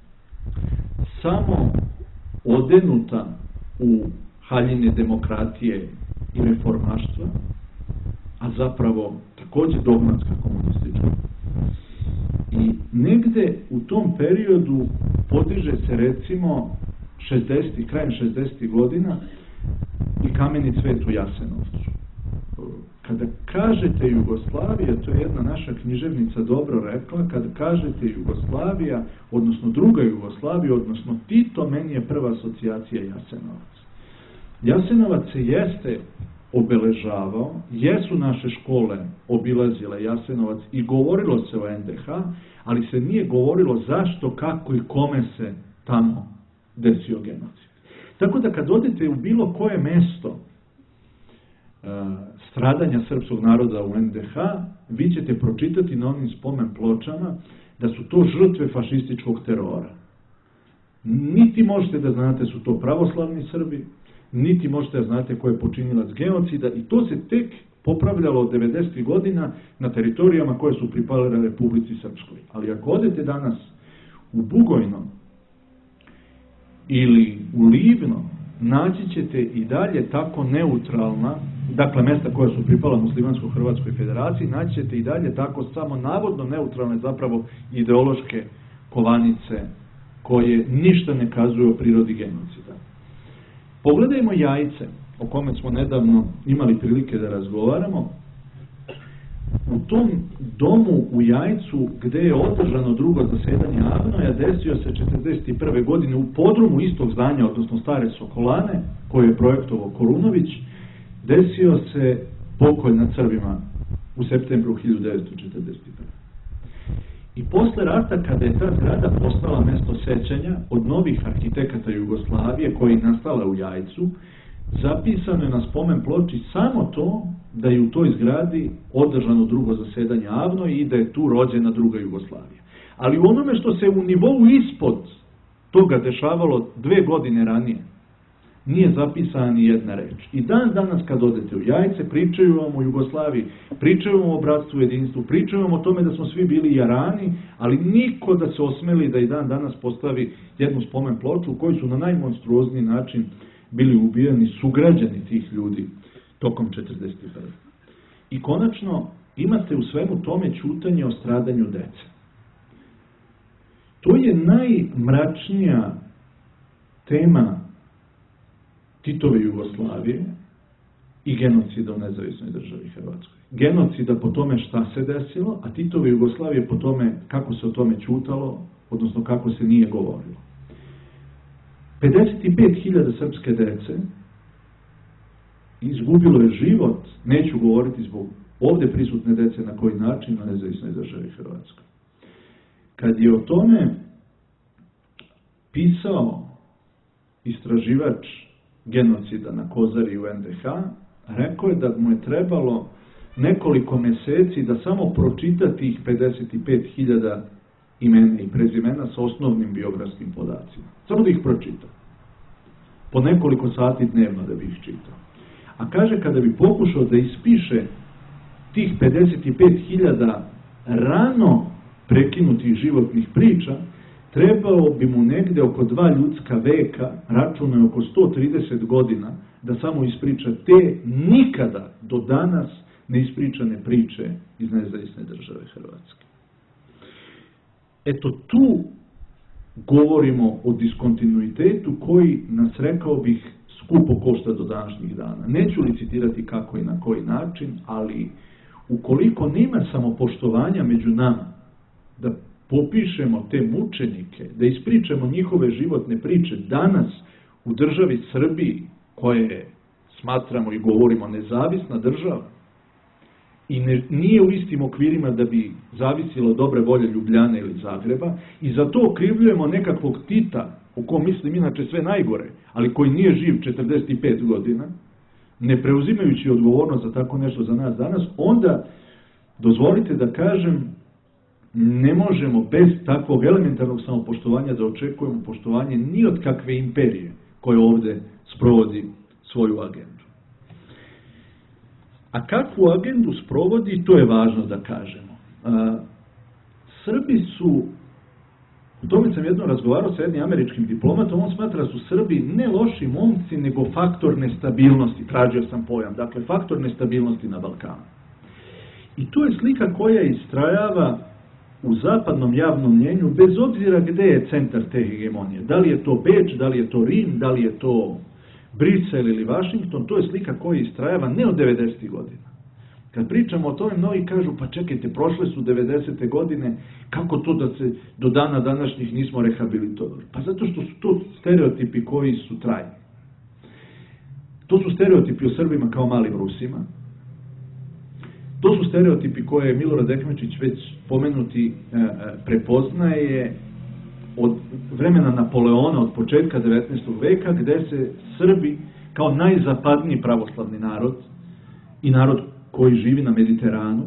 samo odenuta u haljine demokratije i reformaštva, a zapravo također dogmatska komunistička. I negde u tom periodu podiže se recimo šezdesetih, krajem šezdesetih godina i kameni cvet u Jasenovcu. Kada kažete Jugoslavija, to je jedna naša književnica dobro rekla, kada kažete Jugoslavija, odnosno druga Jugoslavija, odnosno Tito, meni je prva asocijacija Jasenovac. Jasenovac se jeste obeležavao, jesu naše škole obilazile Jasenovac i govorilo se o en de ha, ali se nije govorilo zašto, kako i kome se tamo desio genocid. Tako da kad odete u bilo koje mesto uh, stradanja srpskog naroda u en de ha, vi ćete pročitati na onim spomen pločama da su to žrtve fašističkog terora. Niti možete da znate su to pravoslavni Srbi, niti možete da znate ko je počinilac genocida i to se tek popravljalo od devedesetih godina na teritorijama koje su pripale Republici Srpskoj. Ali ako odete danas u Bugojno ili u Livno, naći ćete i dalje tako neutralna, dakle mesta koja su pripala Muslimansko-Hrvatskoj federaciji, naći ćete i dalje tako samo navodno neutralne, zapravo ideološke kovanice koje ništa ne kazuju o prirodi genocida. Pogledajmo Jajce, o kome smo nedavno imali prilike da razgovaramo. U tom domu u Jajcu, gde je održano drugo zasedanje Avnoja, desio se četrdeset prve godine u podrumu istog zdanja, odnosno stare Sokolane, koju je projektovao Korunović, desio se pokolj nad Srbima u septembru hiljadu devetsto četrdeset prve. I posle rata, kada je ta zgrada postala mesto sećanja od novih arhitekata Jugoslavije koji je nastala u Jajcu, zapisano je na spomen ploči samo to da je u toj zgradi održano drugo zasedanje Avno i da je tu rođena druga Jugoslavija. Ali u onome što se u nivou ispod toga dešavalo dve godine ranije, nije zapisana ni jedna reč. I dan danas kad odete u Jajce, pričaju vam o Jugoslaviji, pričaju vam o bratstvu i jedinstvu, pričaju vam o tome da smo svi bili jarani, ali niko da se osmeli da i dan danas postavi jednu spomen ploču u kojoj su na najmonstruozniji način bili ubijani sugrađani tih ljudi tokom četrdeset prve. I konačno, imate u svemu tome ćutanje o stradanju dece. To je najmračnija tema Titove Jugoslavije i genocida u nezavisnoj državi Hrvatskoj. Genocida po tome šta se desilo, a Titove Jugoslavije po tome kako se o tome ćutalo, odnosno kako se nije govorilo. pedeset pet hiljada srpske dece izgubilo je život, neću govoriti zbog ovdje prisutne dece na koji način, na nezavisnoj državi Hrvatskoj. Kad je o tome pisao istraživač genocida na Kozari u en de ha, rekao je da mu je trebalo nekoliko meseci da samo pročita tih pedeset pet hiljada imena i prezimena sa osnovnim biografskim podacima. Samo da ih pročita. Po nekoliko sati dnevno da bi ih čitao. A kaže, kada bi pokušao da ispiše tih pedeset pet hiljada rano prekinutih životnih priča, trebao bi mu negde oko dva ljudska veka, računaju oko sto trideset godina, da samo ispriča te nikada do danas neispričane priče iz nezavisne države Hrvatske. Eto tu govorimo o diskontinuitetu koji nas, rekao bih, skupo košta do današnjih dana. Neću licitirati kako i na koji način, ali ukoliko nema samopoštovanja među nama, da popišemo te mučenike, da ispričamo njihove životne priče danas u državi Srbiji, koje smatramo i govorimo nezavisna država, i ne, nije u istim okvirima da bi zavisilo dobre volje Ljubljane ili Zagreba, i za to okrivljujemo nekakvog Tita, u kom mislim inače sve najgore, ali koji nije živ četrdeset pet godina, ne preuzimajući odgovornost za tako nešto za nas danas, onda dozvolite da kažem, ne možemo bez takvog elementarnog samopoštovanja da očekujemo poštovanje ni od kakve imperije koja ovde sprovodi svoju agendu. A kakvu agendu sprovodi, to je važno da kažemo. A, Srbi su, u tome sam jedno razgovarao sa jednim američkim diplomatom, on smatra da su Srbi ne loši momci, nego faktor nestabilnosti, tražio sam pojam, dakle faktor nestabilnosti na Balkanu. I to je slika koja istrajava u zapadnom javnom mnjenju, bez obzira gde je centar te hegemonije. Da li je to Beč, da li je to Rim, da li je to Brisel ili Washington, to je slika koja istrajava ne od devedesetih godina. Kad pričamo o tome, mnogi kažu, pa čekajte, prošle su devedesete godine, kako to da se do dana današnjih nismo rehabilitovali? Pa zato što su to stereotipi koji su trajni. To su stereotipi o Srbima kao malim Rusima. To su stereotipi koje je Milorad Ekmečić već pomenuti prepoznaje od vremena Napoleona, od početka devetnaestog veka, gde se Srbi kao najzapadniji pravoslavni narod i narod koji živi na Mediteranu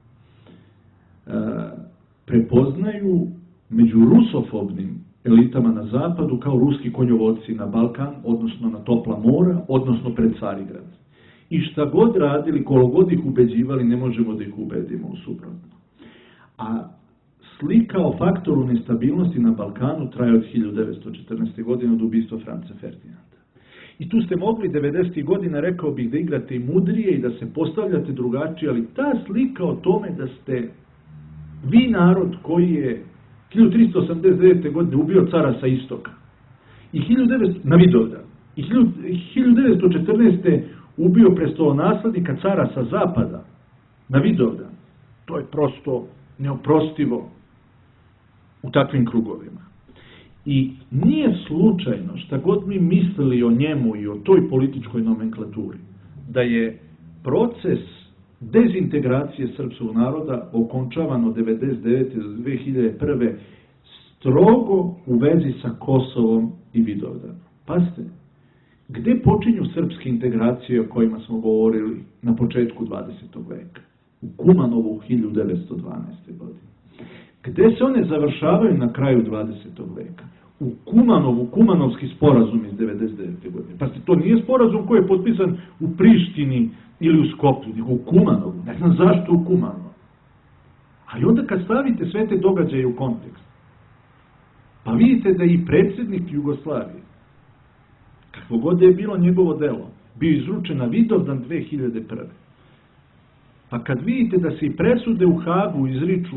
prepoznaju među rusofobnim elitama na zapadu kao ruski konjovodci na Balkan, odnosno na topla mora, odnosno pred Carigrad. I šta god radili, koliko god ih ubeđivali, ne možemo da ih ubedimo u suprotno. A slika o faktoru nestabilnosti na Balkanu traje od hiljadu devetsto četrnaeste. godine od ubistva Franca Ferdinanda. I tu ste mogli devedesetih godina, rekao bih, da igrate i mudrije i da se postavljate drugačije, ali ta slika o tome da ste vi narod koji je hiljadu tristo osamdeset devete. godine ubio cara sa istoka i hiljadu devetsto na Vidovdan i hiljadu devetsto četrnaeste. ubio prestolonaslednika cara sa zapada na Vidovdan, to je prosto neoprostivo u takvim krugovima. I nije slučajno, šta god mi mislili o njemu i o toj političkoj nomenklaturi, da je proces dezintegracije srpskog naroda okončavan od devedeset devete. do dve hiljade prve. strogo u vezi sa Kosovom i Vidovdanom. Pazite, gde počinju srpske integracije o kojima smo govorili na početku dvadesetog veka? U Kumanovu u hiljadu devetsto dvanaeste. godine. Gde se one završavaju na kraju dvadesetog veka? U Kumanovu, Kumanovski sporazum iz devedeset devete. godine. Pa to nije sporazum koji je potpisan u Prištini ili u Skoplju, nego u Kumanovu. Ne znam zašto u Kumanovu. Ali onda kad stavite sve te događaje u kontekst, pa vidite da i predsjednik Jugoslavije, kakvo god je bilo njegovo delo, bio izručen na Vidovdan dve hiljade prve. Pa kad vidite da se i presude u Hagu izriču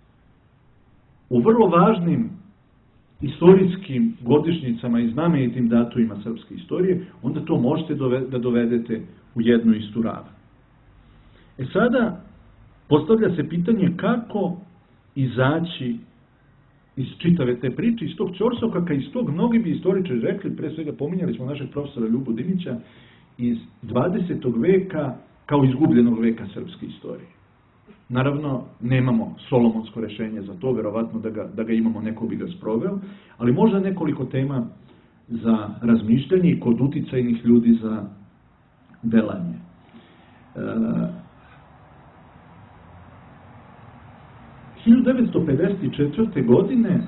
u vrlo važnim istorijskim godišnjicama i znamenitim datumima srpske istorije, onda to možete da dovedete u jednu istu ravan. E sada, postavlja se pitanje kako izaći iz čitave te priče, iz tog ćorsokaka, iz tog mnogi bi istoričari rekli, pre svega pominjali smo našeg profesora Ljubu Dimića, iz dvadesetog veka kao izgubljenog veka srpske istorije. Naravno, nemamo solomonsko rešenje za to, verovatno da ga, da ga imamo, neko bi ga sproveo, ali možda nekoliko tema za razmišljanje i kod uticajnih ljudi za delanje. E, hiljadu devetsto pedeset četvrte. godine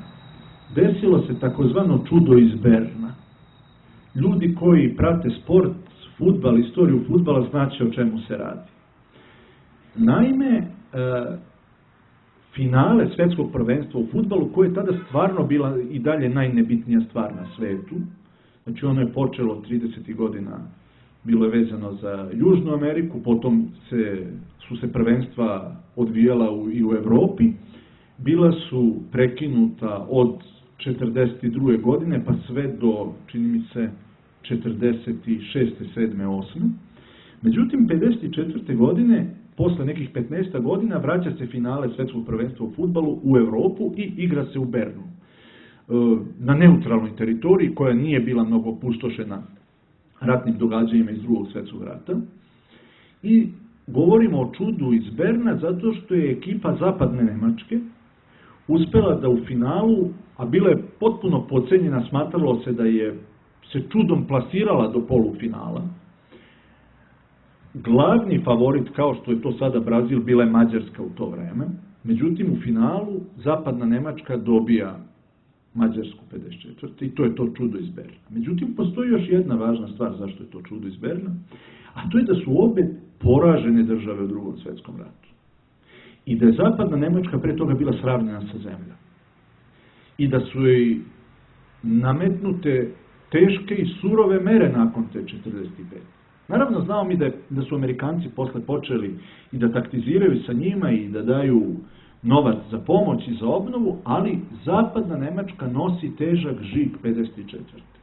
desilo se takozvano čudo iz Berna. Ljudi koji prate sport, fudbal, istoriju fudbala, znaće o čemu se radi. Naime, e, finale svjetskog prvenstva u fudbalu, koje je tada stvarno bila i dalje najnebitnija stvar na svetu, znači ono je počelo tridesetih godina, bilo je vezano za Južnu Ameriku, potom se, su se prvenstva odvijala u, i u Evropi, bila su prekinuta od četrdeset druge godine pa sve do, čini mi se, četrdeset šeste, sedme, osme. Međutim, pedeset četvrte godine, posle nekih petnaest godina, vraća se finale svjetskog prvenstva u fudbalu u Evropu i igra se u Bernu. Na neutralnoj teritoriji koja nije bila mnogo pustošena ratnim događanjima iz drugog svjetskog rata. I govorimo o čudu iz Berna zato što je ekipa zapadne Nemačke uspela da u finalu, a bila je potpuno podcenjena, smatralo se da je se čudom plasirala do polufinala. Glavni favorit, kao što je to sada Brazil, bila je Mađarska u to vreme. Međutim, u finalu zapadna Nemačka dobija Mađarsku pedeset četvrte i to je to čudo iz Berna. Međutim, postoji još jedna važna stvar zašto je to čudo iz Berna, a to je da su obe poražene države u drugom svjetskom ratu. I da je zapadna Nemačka pre toga bila sravnjena sa zemljom. I da su joj nametnute teške i surove mere nakon te četrdeset pete. Naravno, znamo mi da, da su Amerikanci posle počeli i da taktiziraju sa njima i da daju novac za pomoć i za obnovu, ali zapadna Nemačka nosi težak žig pedeset četvrte.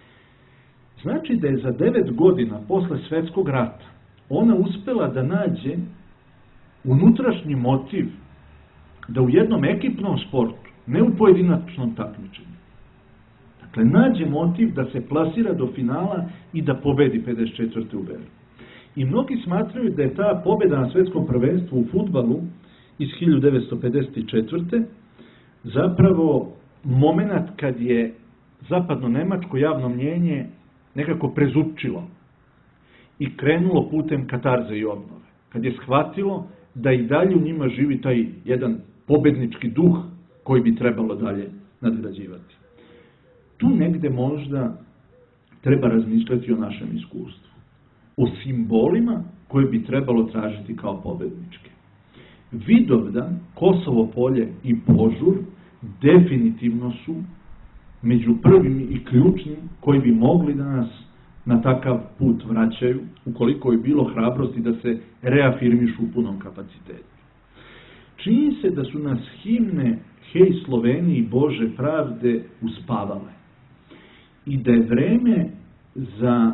Znači da je za devet godina posle svjetskog rata ona uspela da nađe unutrašnji motiv da u jednom ekipnom sportu, ne u pojedinačnom takmičenju, dakle, nađe motiv da se plasira do finala i da pobedi pedeset četvrte u Bernu. I mnogi smatraju da je ta pobjeda na svjetskom prvenstvu u fudbalu iz hiljadu devetsto pedeset četvrte zapravo moment kad je zapadno nemačko javno mnjenje nekako prezupčilo i krenulo putem katarze i obnove. Kad je shvatilo da i dalje u njima živi taj jedan pobednički duh koji bi trebalo dalje nadgrađivati. Tu negde možda treba razmišljati o našem iskustvu. O simbolima koje bi trebalo tražiti kao pobedničke. Vidovdan, Kosovo polje i Požur definitivno su među prvim i ključnim koji bi mogli da nas na takav put vraćaju, ukoliko je bilo hrabrosti da se reafirmišu u punom kapacitetu. Čini se da su nas himne Hej Sloveniji Bože pravde uspavale i da je vreme za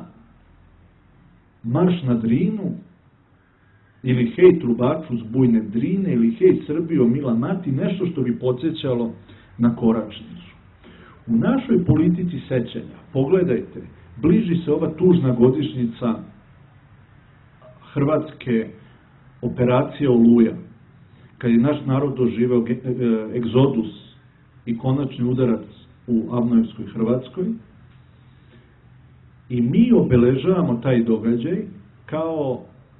marš na Drinu ili Hej trubaču s bujne Drine ili Hej Srbijo mila mati nešto što bi podsjećalo na koračnicu. U našoj politici sećanja, pogledajte, bliži se ova tužna godišnjica hrvatske operacije Oluja, kad je naš narod doživeo egzodus i konačni udarac u Avnojevskoj Hrvatskoj, i mi obeležavamo taj događaj kao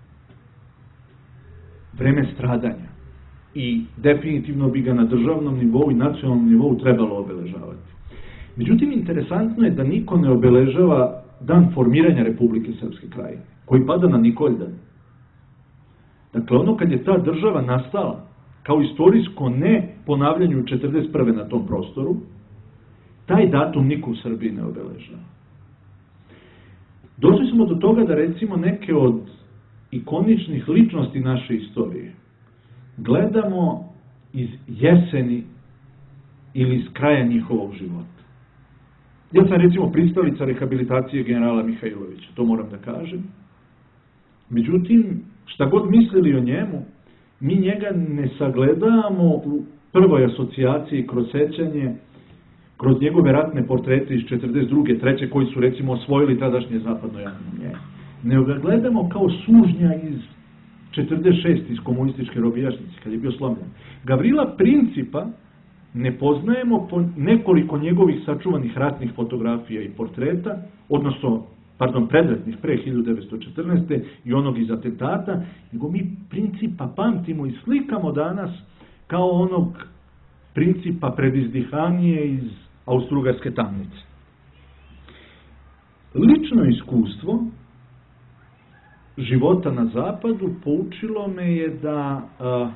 vreme stradanja i definitivno bi ga na državnom nivou i nacionalnom nivou trebalo obeležavati. Međutim, interesantno je da niko ne obeležava dan formiranja Republike Srpske Krajine, koji pada na Nikoldan. Dakle, ono kad je ta država nastala, kao istorijsko ne ponavljanju četrdeset prve na tom prostoru, taj datum niko u Srbiji ne obeležava. Došli smo do toga da recimo neke od ikoničnih ličnosti naše istorije gledamo iz jeseni ili iz kraja njihovog života. Ja sam recimo pristalica rehabilitacije generala Mihajlovića, to moram da kažem. Međutim, šta god mislili o njemu, mi njega ne sagledamo u prvoj asocijaciji kroz sećanje, kroz njegove ratne portrete iz četrdeset druge treće koji su recimo osvojili tadašnje zapadno javno mnjenje. Ne ga gledamo kao sužnja iz četrdeset šeste iz komunističke robijašnice, kad je bio slomljen. Gavrila Principa ne poznajemo po nekoliko njegovih sačuvanih ratnih fotografija i portreta, odnosno, pardon, predratnih pre hiljadu devetsto četrnaeste i onog iz atentata, nego mi Principa pamtimo i slikamo danas kao onog Principa predizdihanije iz Austrougarske tamnice. Lično iskustvo života na zapadu poučilo me je da a,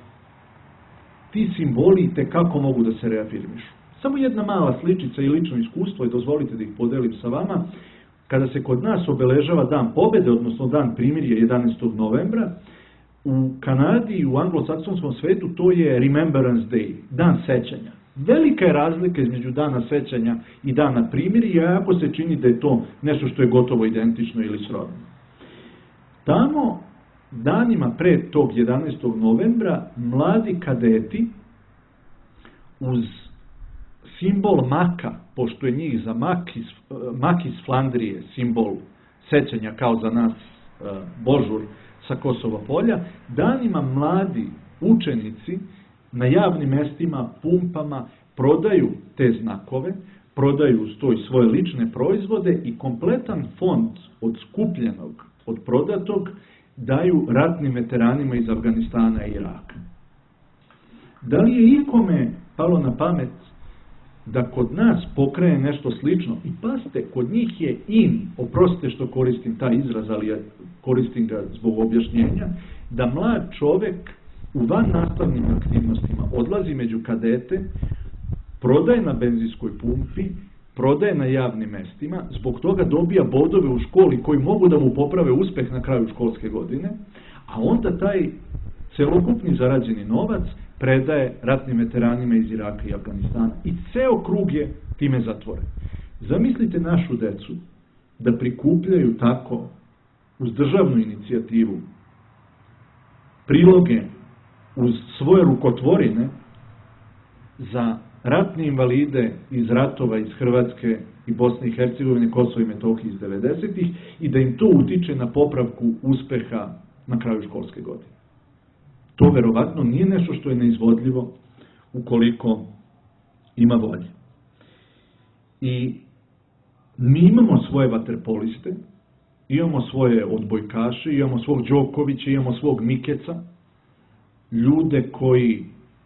ti simboli tekako mogu da se reafirmišu. Samo jedna mala sličica i lično iskustvo, i dozvolite da ih podelim sa vama. Kada se kod nas obeležava dan pobede, odnosno dan primirja jedanaestog novembra, u Kanadi i u anglosaksonskom svetu to je Remembrance Day, dan sećanja. Velika je razlika između dana sećanja i dana primirja, iako se čini da je to nešto što je gotovo identično ili srodno. Tamo, danima pre tog jedanaestog novembra, mladi kadeti uz simbol maka, pošto je njih za mak iz, mak iz Flandrije, simbol sećanja kao za nas božur sa Kosova polja, danima mladi učenici na javnim mestima, pumpama, prodaju te znakove, prodaju uz to i svoje lične proizvode i kompletan fond od skupljenog, od prodatog, daju ratnim veteranima iz Afganistana i Iraka. Da li je ikome palo na pamet da kod nas pokrene nešto slično? I pazite, kod njih je in, oprostite što koristim taj izraz, ali ja koristim ga zbog objašnjenja, da mlad čovek u van nastavnim aktivnostima odlazi među kadete, prodaje na benzinskoj pumpi, prodaje na javnim mestima, zbog toga dobija bodove u školi koji mogu da mu poprave uspeh na kraju školske godine, a onda taj celokupni zarađeni novac predaje ratnim veteranima iz Iraka i Afganistana i ceo krug je time zatvoren. Zamislite našu decu da prikupljaju tako uz državnu inicijativu priloge uz svoje rukotvorine za ratne invalide iz ratova iz Hrvatske i Bosne i Hercegovine, Kosova i Metohije iz devedesetih i da im to utiče na popravku uspeha na kraju školske godine. To verovatno nije nešto što je neizvodljivo ukoliko ima volje. I mi imamo svoje vaterpoliste, imamo svoje odbojkaše, imamo svog Đokovića, imamo svog Mikeca, ljude koji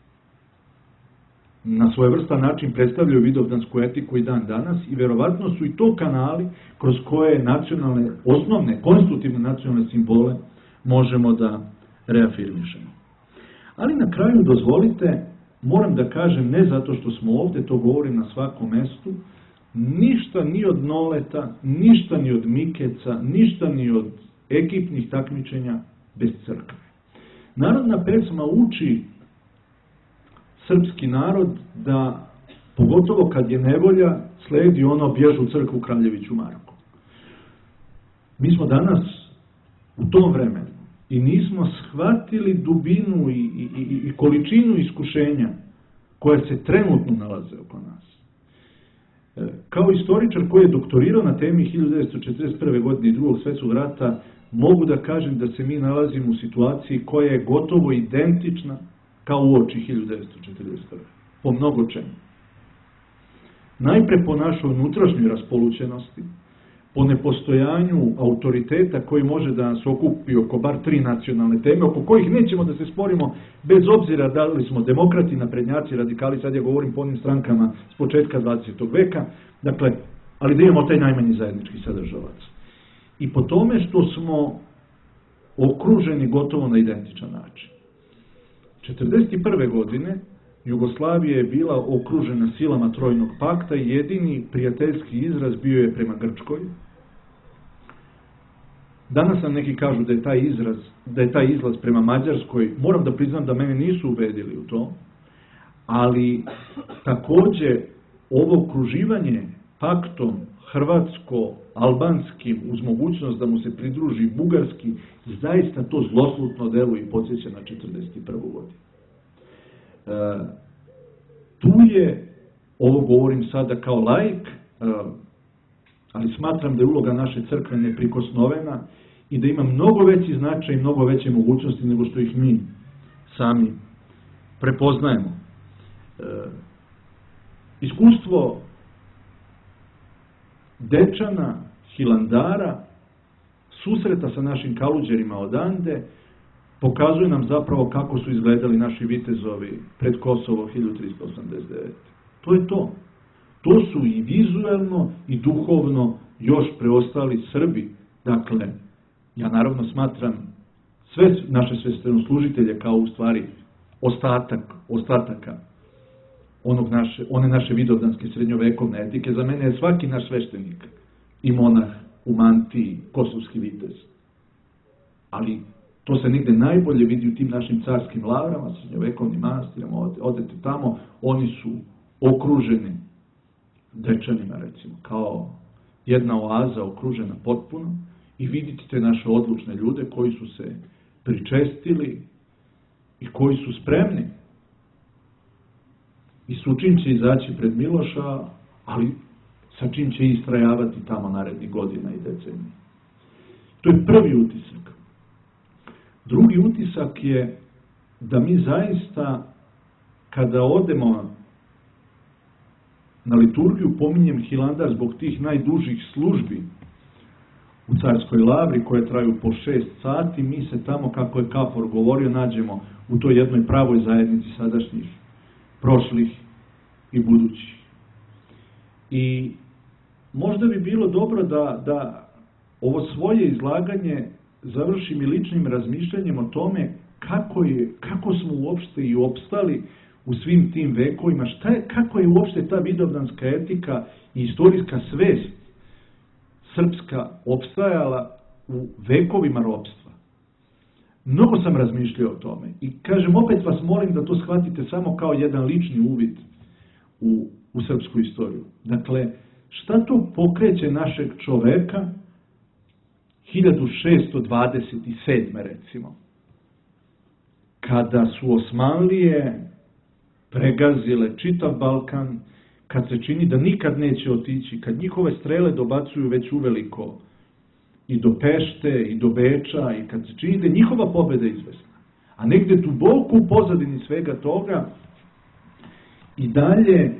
na svojevrstan način predstavljaju vidovdansku etiku i dan danas i verovatno su i to kanali kroz koje nacionalne, osnovne, konstitutivne nacionalne simbole možemo da reafirmišemo. Ali na kraju dozvolite, moram da kažem, ne zato što smo ovde, to govorim na svakom mestu, ništa ni od Noleta, ništa ni od Mikeca, ništa ni od ekipnih takmičenja bez crkve. Narodna pesma uči srpski narod da, pogotovo kad je nevolja, sledi ono bjež u crkvu Kraljeviću Marku. Mi smo danas u tom vremenu i nismo shvatili dubinu i, i, i, i količinu iskušenja koje se trenutno nalaze oko nas. E, kao istoričar koji je doktorirao na temi hiljadu devetsto četrdeset prve. godine i Drugog svjetskog rata, mogu da kažem da se mi nalazimo u situaciji koja je gotovo identična kao uoči hiljadu devetsto četrdeset prve. Po mnogo čemu. Najpre po našoj unutrašnjoj raspolućenosti, po nepostojanju autoriteta koji može da nas okupi oko bar tri nacionalne teme, oko kojih nećemo da se sporimo, bez obzira da li smo demokrati, naprednjaci, radikali, sad ja govorim po onim strankama s početka dvadesetog veka, dakle, ali da imamo taj najmanji zajednički sadržavac. I po tome što smo okruženi gotovo na identičan način. četrdeset prve. godine Jugoslavija je bila okružena silama Trojnog pakta i jedini prijateljski izraz bio je prema Grčkoj. Danas nam neki kažu da je taj izraz, da je taj izlaz prema Mađarskoj, moram da priznam da mene nisu ubedili u to, ali takođe ovo okruživanje paktom hrvatsko-albanskim uz mogućnost da mu se pridruži bugarski, zaista to zloslutno deluje i podsjeća na četrdeset prvu. godinu. E, tu je, ovo govorim sada kao laik, e, ali smatram da je uloga naše crkve neprikosnovena i da ima mnogo veći značaj i mnogo veće mogućnosti nego što ih mi sami prepoznajemo. E, iskustvo Dečana, Hilandara, susreta sa našim kaluđerima odande, pokazuje nam zapravo kako su izgledali naši vitezovi pred Kosovo hiljadu tristo osamdeset devete. To je to. To su i vizuelno i duhovno još preostali Srbi, dakle, Ja naravno smatram sve naše sveštenoslужitelje kao u stvari ostatak, ostataka onog naše, one naše vidovdanske srednjovekovne etike. Za mene je svaki naš sveštenik i monah u mantiji, kosovski vitez. Ali to se negde najbolje vidi u tim našim carskim lavrama, srednjovekovnim manastirama. Odete tamo, oni su okruženi Dečanima, recimo, kao jedna oaza okružena potpuno, i vidite te naše odlučne ljude koji su se pričestili i koji su spremni i su čim će izaći pred Miloša, ali sa čim će istrajavati tamo narednih godina i decenija. To je prvi utisak. Drugi utisak je da mi zaista, kada odemo na liturgiju, pominjem Hilandar zbog tih najdužih službi u carskoj lavri koje traju po šest sati, mi se tamo, kako je Kafor govorio, nađemo u toj jednoj pravoj zajednici sadašnjih, prošlih i budućih. I možda bi bilo dobro da, da ovo svoje izlaganje završim i ličnim razmišljanjem o tome kako, je, kako smo uopšte i opstali u svim tim vekovima, šta je, kako je uopšte ta vidovdanska etika i istorijska svest srpska opstajala u vekovima ropstva. Mnogo sam razmišljao o tome i kažem, opet vas molim da to shvatite samo kao jedan lični uvid u, u srpsku istoriju. Dakle, šta to pokreće našeg čoveka hiljadu šesto dvadeset sedme. recimo, kada su Osmanlije pregazile čitav Balkan, kad se čini da nikad neće otići, kad njihove strele dobacuju već uveliko i do Pešte i do Beča, i kad se čini da je njihova pobjeda izvesna. A negde duboko u pozadini svega toga i dalje,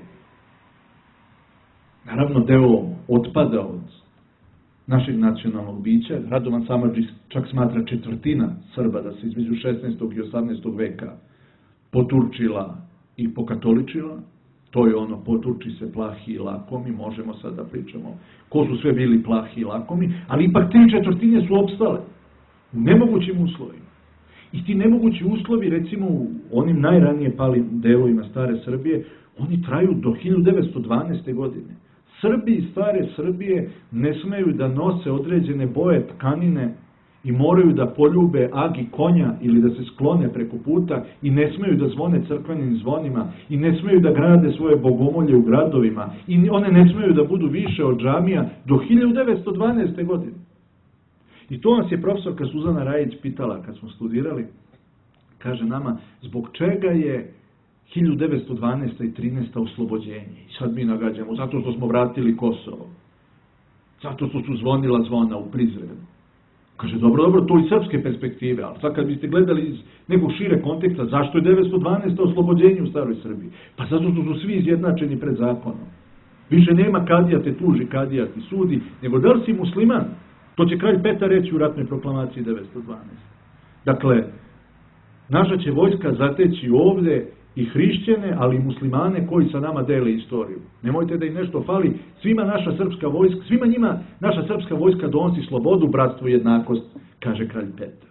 naravno, deo otpada od našeg nacionalnog bića. Radovan Samardžić čak smatra četvrtina Srba da se između šesnaestog i osamnaestog veka poturčila i pokatoličila. To je ono, poturči se plahi i lakomi, možemo sad da pričamo ko su sve bili plahi i lakomi, ali ipak tri četvrtine su opstale u nemogućim uslovima. I ti nemogući uslovi, recimo u onim najranije palim delovima stare Srbije, oni traju do hiljadu devetsto dvanaeste. godine. Srbi iz stare Srbije ne smeju da nose određene boje tkanine i moraju da poljube agi konja ili da se sklone preko puta i ne smeju da zvone crkvenim zvonima i ne smeju da grade svoje bogomolje u gradovima i one ne smeju da budu više od džamija do hiljadu devetsto dvanaeste. godine. I to nas je profesorka Suzana Rajić pitala kad smo studirali. Kaže nama, zbog čega je hiljadu devetsto dvanaesta. i trinaesta. oslobođenje? I sad mi nagađamo, zato što smo vratili Kosovo. Zato što su zvonila zvona u Prizrenu. Kaže, dobro, dobro, to iz srpske perspektive, ali sad kad biste gledali iz nekog šire konteksta, zašto je devetsto dvanaesta. oslobođenje u staroj Srbiji? Pa zato što su svi izjednačeni pred zakonom. Više nema kadija te tuži, kadija ti sudi, nego da li si musliman? To će kralj Petar reći u ratnoj proklamaciji devetsto dvanaeste. Dakle, naša će vojska zateći ovde i hrišćane, ali i muslimane koji sa nama dele istoriju. Nemojte da im nešto fali. Svima naša srpska vojska, svima njima naša srpska vojska donosi slobodu, bratstvo i jednakost, kaže kralj Petar.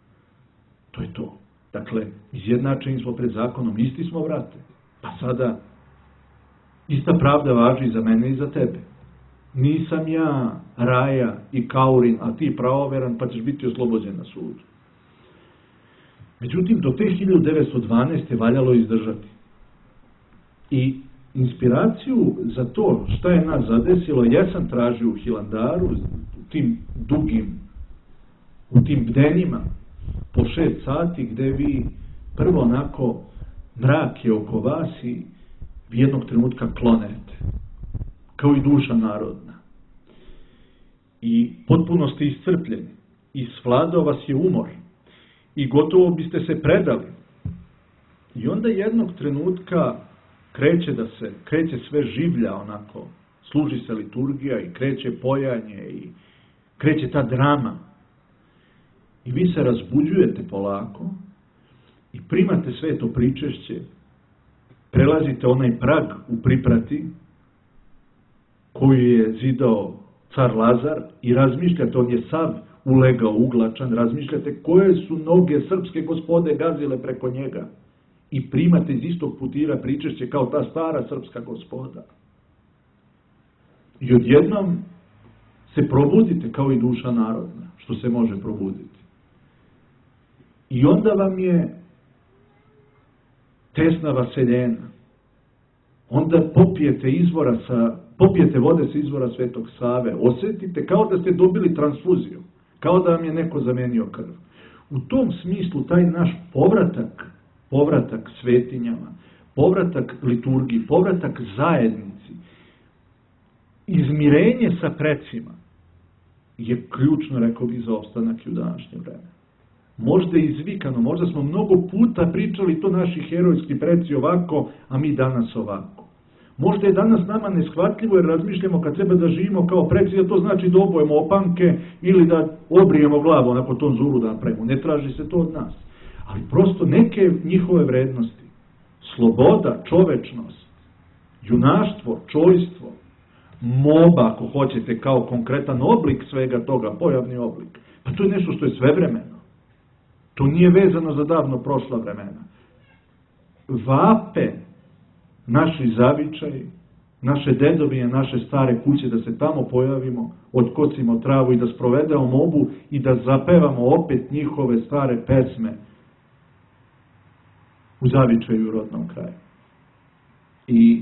To je to. Dakle, izjednačeni smo pred zakonom, isti smo, vrate. Pa sada, ista pravda važi i za mene i za tebe. Nisam ja Raja i Kaurin, a ti pravoveran, pa ćeš biti oslobođen na sudu. Međutim, do te hiljadu devetsto dvanaeste. valjalo izdržati. I inspiraciju za to šta je nas zadesilo, ja sam tražio u Hilandaru, u tim dugim, u tim bdenjima, po šest sati, gde vi prvo onako mrak je oko vas i jednog trenutka klonete, kao i duša narodna. I potpuno ste iscrpljeni i svladao vas je umor. I gotovo biste se predali. I onda jednog trenutka kreće da se, kreće sve življa onako, služi se liturgija i kreće pojanje i kreće ta drama. I vi se razbuđujete polako i primate sveto pričešće, prelazite onaj prag u priprati koju je zidao car Lazar i razmišljate, on je sav ulegao uglačan, razmišljate koje su noge srpske gospode gazile preko njega i primate iz istog putira pričešće kao ta stara srpska gospoda. I odjednom se probudite kao i duša narodna, što se može probuditi. I onda vam je tesna vaseljena. Onda popijete izvora sa, popijete vode sa izvora Svetog Save. Osjetite kao da ste dobili transfuziju. Kao da vam je neko zamenio krv. U tom smislu taj naš povratak, povratak svetinjama, povratak liturgiji, povratak zajednici, izmirenje sa precima je ključno, rekao bih, za opstanak i u današnje vreme. Možda je izvikano, možda smo mnogo puta pričali to naši herojski preci ovako, a mi danas ovako. Možda je danas nama neshvatljivo jer razmišljamo kad treba da živimo kao preci, da to znači da obojemo opanke ili da obrijemo glavu, onako ton zuru da napravimo. Ne traži se to od nas. Ali prosto neke njihove vrednosti, sloboda, čovečnost, junaštvo, čojstvo, moba, ako hoćete, kao konkretan oblik svega toga, pojavni oblik, pa to je nešto što je svevremeno. To nije vezano za davno prošla vremena. Vape naši zavičaji, naše dedovine, naše stare kuće, da se tamo pojavimo, odkocimo travu i da sprovedemo mobu i da zapevamo opet njihove stare pesme u zavičaju u rodnom kraju. I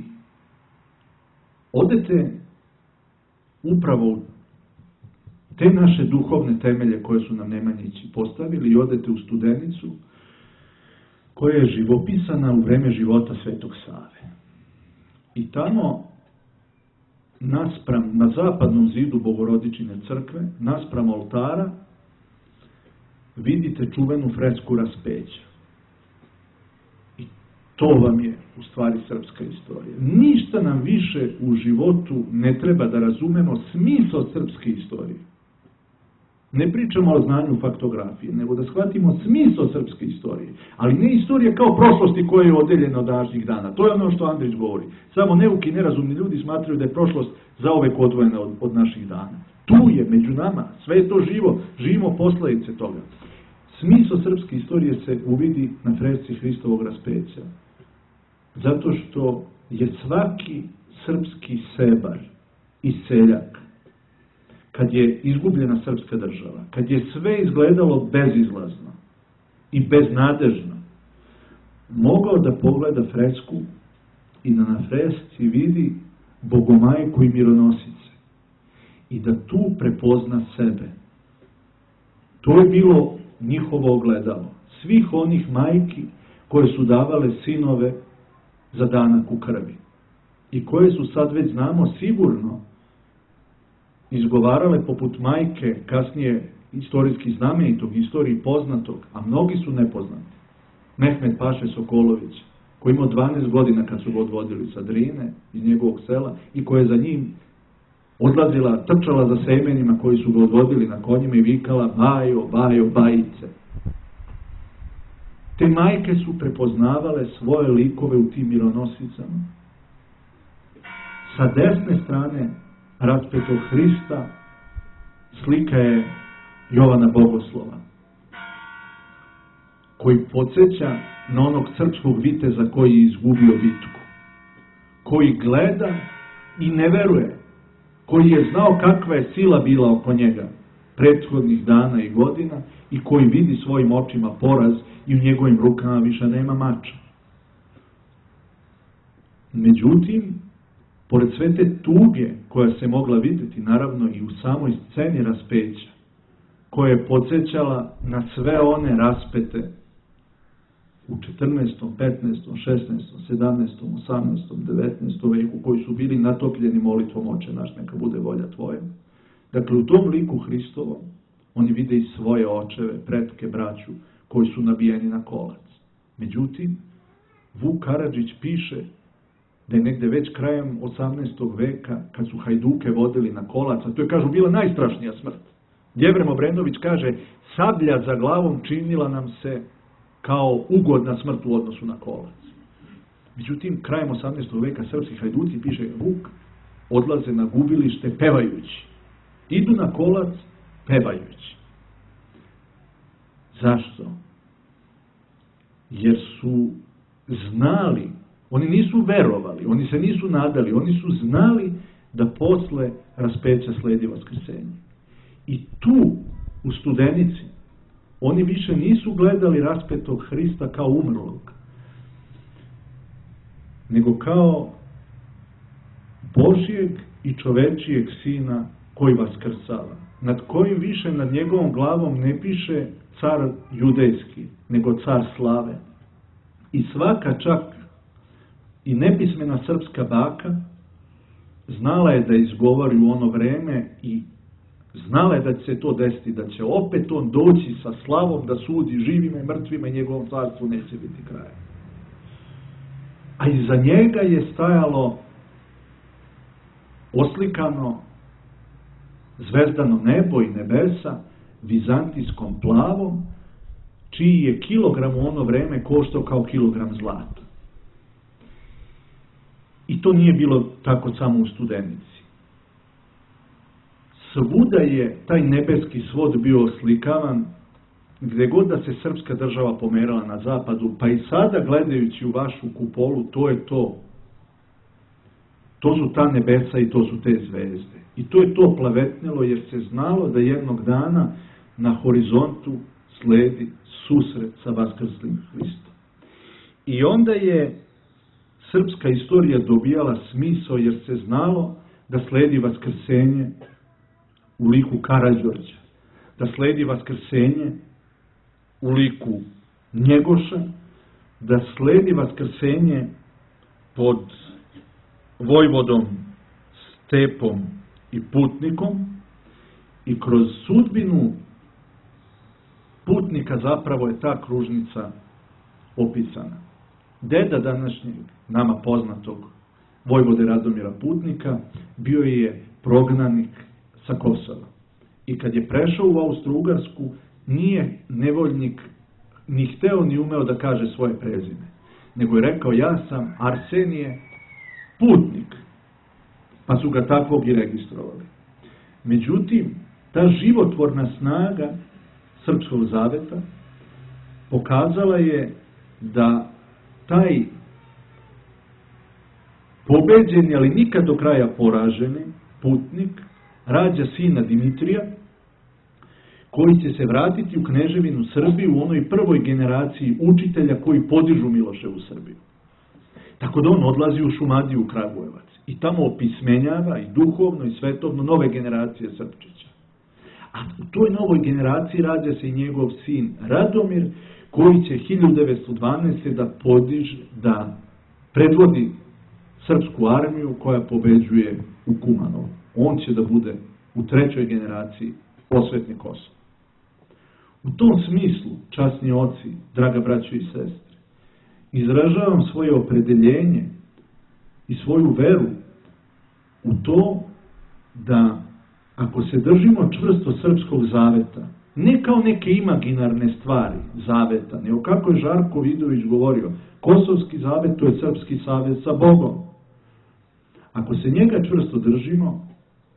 odete upravo u te naše duhovne temelje koje su nam Nemanjići postavili i odete u Studenicu koja je živopisana u vreme života Svetog Save. I tamo naspram, na zapadnom zidu Bogorodičine crkve, naspram oltara, vidite čuvenu fresku Raspeća. I to vam je u stvari srpska istorija. Ništa nam više u životu ne treba da razumemo smisao srpske istorije. Ne pričamo o znanju faktografije, nego da shvatimo smisao srpske istorije. Ali ne istorija kao prošlosti koja je odeljena od današnjih dana. To je ono što Andrić govori. Samo neuki, nerazumni ljudi smatraju da je prošlost zauvek odvojena od, od naših dana. Tu je, među nama, sve je to živo, živimo posledice toga. Smisao srpske istorije se uvidi na fresci Hristovog Raspeća. Zato što je svaki srpski sebar i seljak, kad je izgubljena srpska država, kad je sve izgledalo bezizlazno i beznadežno, mogao da pogleda fresku i da na fresci vidi Bogomajku i mironosice i da tu prepozna sebe. To je bilo njihovo ogledalo. Svih onih majki koje su davale sinove za danak u krvi i koje su sad već znamo sigurno izgovarale poput majke, kasnije istorijski znamenitog, istoriji poznatog, a mnogi su nepoznati. Mehmet Paše Sokolović, koji imao dvanaest godina kad su ga odvodili sa Drine, iz njegovog sela, i koja je za njim odlazila, trčala za semenima koji su ga odvodili na konjima i vikala bajo, bajo, bajice. Te majke su prepoznavale svoje likove u tim mironosicama. Sa desne strane raspetog Hrista slika je Jovana Bogoslova, koji podsjeća na onog srpskog viteza koji je izgubio bitku, koji gleda i ne veruje, koji je znao kakva je sila bila oko njega prethodnih dana i godina i koji vidi svojim očima poraz i u njegovim rukama više nema mača. Međutim, pored sve te tuge koja se mogla vidjeti, naravno i u samoj sceni raspeća, koja je podsjećala na sve one raspete u četrnaestom, petnaestom, šesnaestom, sedamnaestom, osamnaestom, devetnaestom veku, koji su bili natopljeni molitvom Oče naš, neka bude volja Tvoja. Dakle, u tom liku Hristovom oni vide i svoje očeve, pretke, braću, koji su nabijeni na kolac. Međutim, Vuk Karadžić piše da je negde već krajem osamnaestog veka, kad su hajduke vodili na kolac, a to je, kažu, bila najstrašnija smrt. Djevrem Obrenović kaže, sablja za glavom činila nam se kao ugodna smrt u odnosu na kolac. Međutim, krajem osamnaestog veka srpski hajduci, piše Vuk, odlaze na gubilište pevajući. Idu na kolac pevajući. Zašto? Jer su znali, oni nisu verovali, oni se nisu nadali, oni su znali da posle raspeća sledi vaskrsenje. I tu, u Studenici, oni više nisu gledali raspetog Hrista kao umrlog, nego kao Božijeg i čovečijeg sina koji vaskrsava, nad kojim više nad njegovom glavom ne piše car judejski, nego car slave. I svaka čak i nepismena srpska baka znala je da izgovori u ono vreme i znala je da će se to desiti, da će opet on doći sa slavom da sudi živima i mrtvima i njegovom carstvu neće biti kraja. A iza njega je stajalo oslikano zvezdano nebo i nebesa vizantijskom plavom, čiji je kilogram u ono vreme koštao kao kilogram zlata. I to nije bilo tako samo u Studenici. Svuda je taj nebeski svod bio oslikavan, gdje god da se srpska država pomerala na zapadu, pa i sada gledajući u vašu kupolu, to je to. To su ta nebesa i to su te zvezde. I to je to plavetnilo, jer se znalo da jednog dana na horizontu sledi susret sa vaskrslim Hristom. I onda je srpska istorija dobijala smisao, jer se znalo da sledi vaskrsenje u liku Karađorđa, da sledi vaskrsenje u liku Njegoša, da sledi vaskrsenje pod vojvodom Stepom i Putnikom, i kroz sudbinu Putnika zapravo je ta kružnica opisana. Deda današnjeg, nama poznatog vojvode Radomira Putnika, bio je prognanik sa Kosova. I kad je prešao u Austro-Ugarsku, nije nevoljnik ni hteo ni umeo da kaže svoje prezime, nego je rekao: ja sam Arsenije Putnik, pa su ga takvog i registrovali. Međutim, ta životvorna snaga Srpskog zaveta pokazala je da taj pobeđeni, ali nikad do kraja poraženi Putnik rađa sina Dimitrija, koji će se vratiti u kneževinu Srbiju u onoj prvoj generaciji učitelja koji podižu Miloševu Srbiju. Tako da on odlazi u Šumadiju, u Kragujevac, i tamo opismenjava i duhovno i svetovno nove generacije Srpčića. A u toj novoj generaciji rađa se i njegov sin Radomir, koji će hiljadu devetsto dvanaeste. da podiže, da predvodi srpsku armiju koja pobeđuje u Kumanovu. On će da bude u trećoj generaciji osvetnik Kosovo. U tom smislu, časni oci, draga braćo i sestre, izražavam svoje opredeljenje i svoju veru u to da ako se držimo čvrsto srpskog zaveta, ne kao neke imaginarne stvari zaveta, nego kako je Žarko Vidović govorio, kosovski zavet to je srpski savet sa Bogom. Ako se njega čvrsto držimo,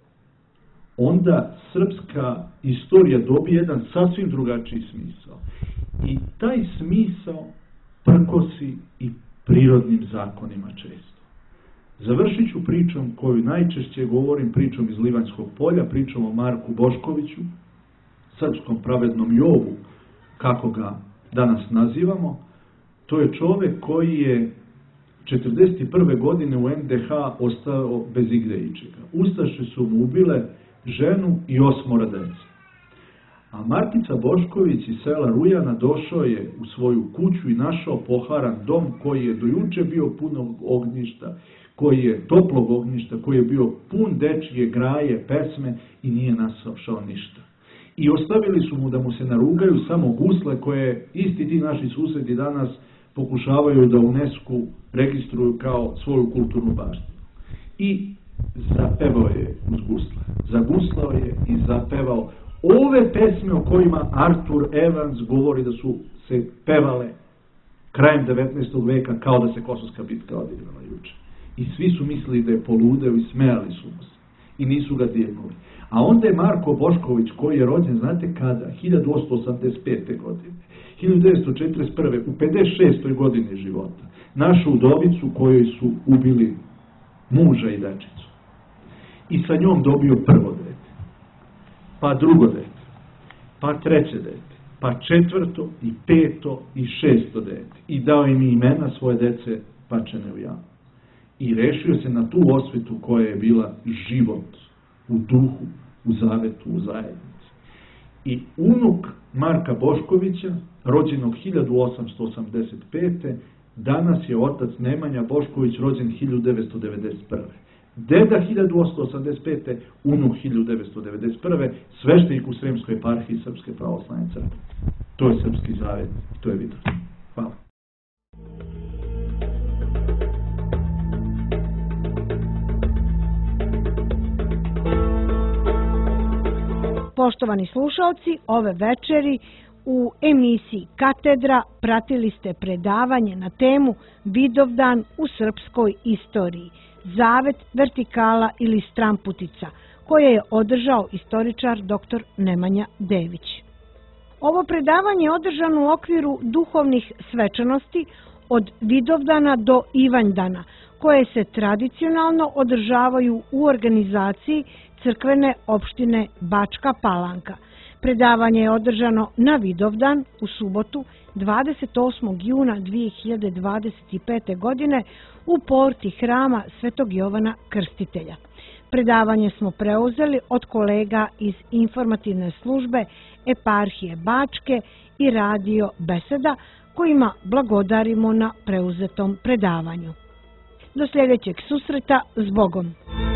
onda srpska istorija dobije jedan sasvim drugačiji smisao. I taj smisao prkosi i prirodnim zakonima često. Završit ću pričom koju najčešće govorim, pričom iz Livanjskog polja, pričom o Marku Boškoviću, srpskom pravednom Jovu, kako ga danas nazivamo. To je čovek koji je četrdeset prve. godine u en de ha ostao bez igde ičega. Ustaše su mu ubile ženu i osmora dece. A Markica Bošković iz sela Rujana došao je u svoju kuću i našao poharan dom koji je dojuče bio punog ognjišta, koji je toplog ognjišta, koji je bio pun dečije graje, pesme i nije našao ništa. I ostavili su mu da mu se narugaju samo gusle koje isti ti naši susedi danas pokušavaju da UNESCO registruju kao svoju kulturnu baštinu. I zapevao je uz gusle. Zaguslao je i zapevao ove pesme o kojima Arthur Evans govori da su se pevale krajem devetnaestog veka kao da se Kosovska bitka odigrala juče. I svi su mislili da je poludeo i smejali su mu se. I nisu ga dirnuli. A onda je Marko Bošković, koji je rođen, znate kada? hiljadu osamsto osamdeset pete. godine. hiljadu devetsto četrdeset prve. u pedeset šestoj godini života. Našu udovicu kojoj su ubili muža i dečicu. I sa njom dobio prvo dete. Pa drugo dete. Pa treće dete. Pa četvrto i peto i šesto dete. I dao im imena svoje dece bačene u jamu. I rešio se na tu osvetu koja je bila život u duhu, u zavetu, u zajednici. I unuk Marka Boškovića, rođenog hiljadu osamsto osamdeset pete. danas je otac Nemanja Bošković, rođen hiljadu devetsto devedeset prve. Deda hiljadu osamsto osamdeset pete. unuk hiljadu devetsto devedeset prve. sveštenik u Sremskoj eparhiji Srpske pravoslavne crkve. To je Srpski zavet, to je Vidovdan. Hvala. Poštovani slušalci, ove večeri u emisiji Katedra pratili ste predavanje na temu Vidovdan u srpskoj istoriji, zavet, vertikala ili stramputica, koje je održao istoričar doktor Nemanja Dević. Ovo predavanje je održano u okviru duhovnih svečanosti od Vidovdana do Ivanjdana, koje se tradicionalno održavaju u organizaciji crkvene opštine Bačka Palanka. Predavanje je održano na Vidovdan u subotu dvadeset osmog juna dve hiljade dvadeset pete. godine u porti hrama Svetog Jovana Krstitelja. Predavanje smo preuzeli od kolega iz informativne službe Eparhije Bačke i Radio Beseda, kojima blagodarimo na preuzetom predavanju. Do sljedećeg susreta, s Bogom!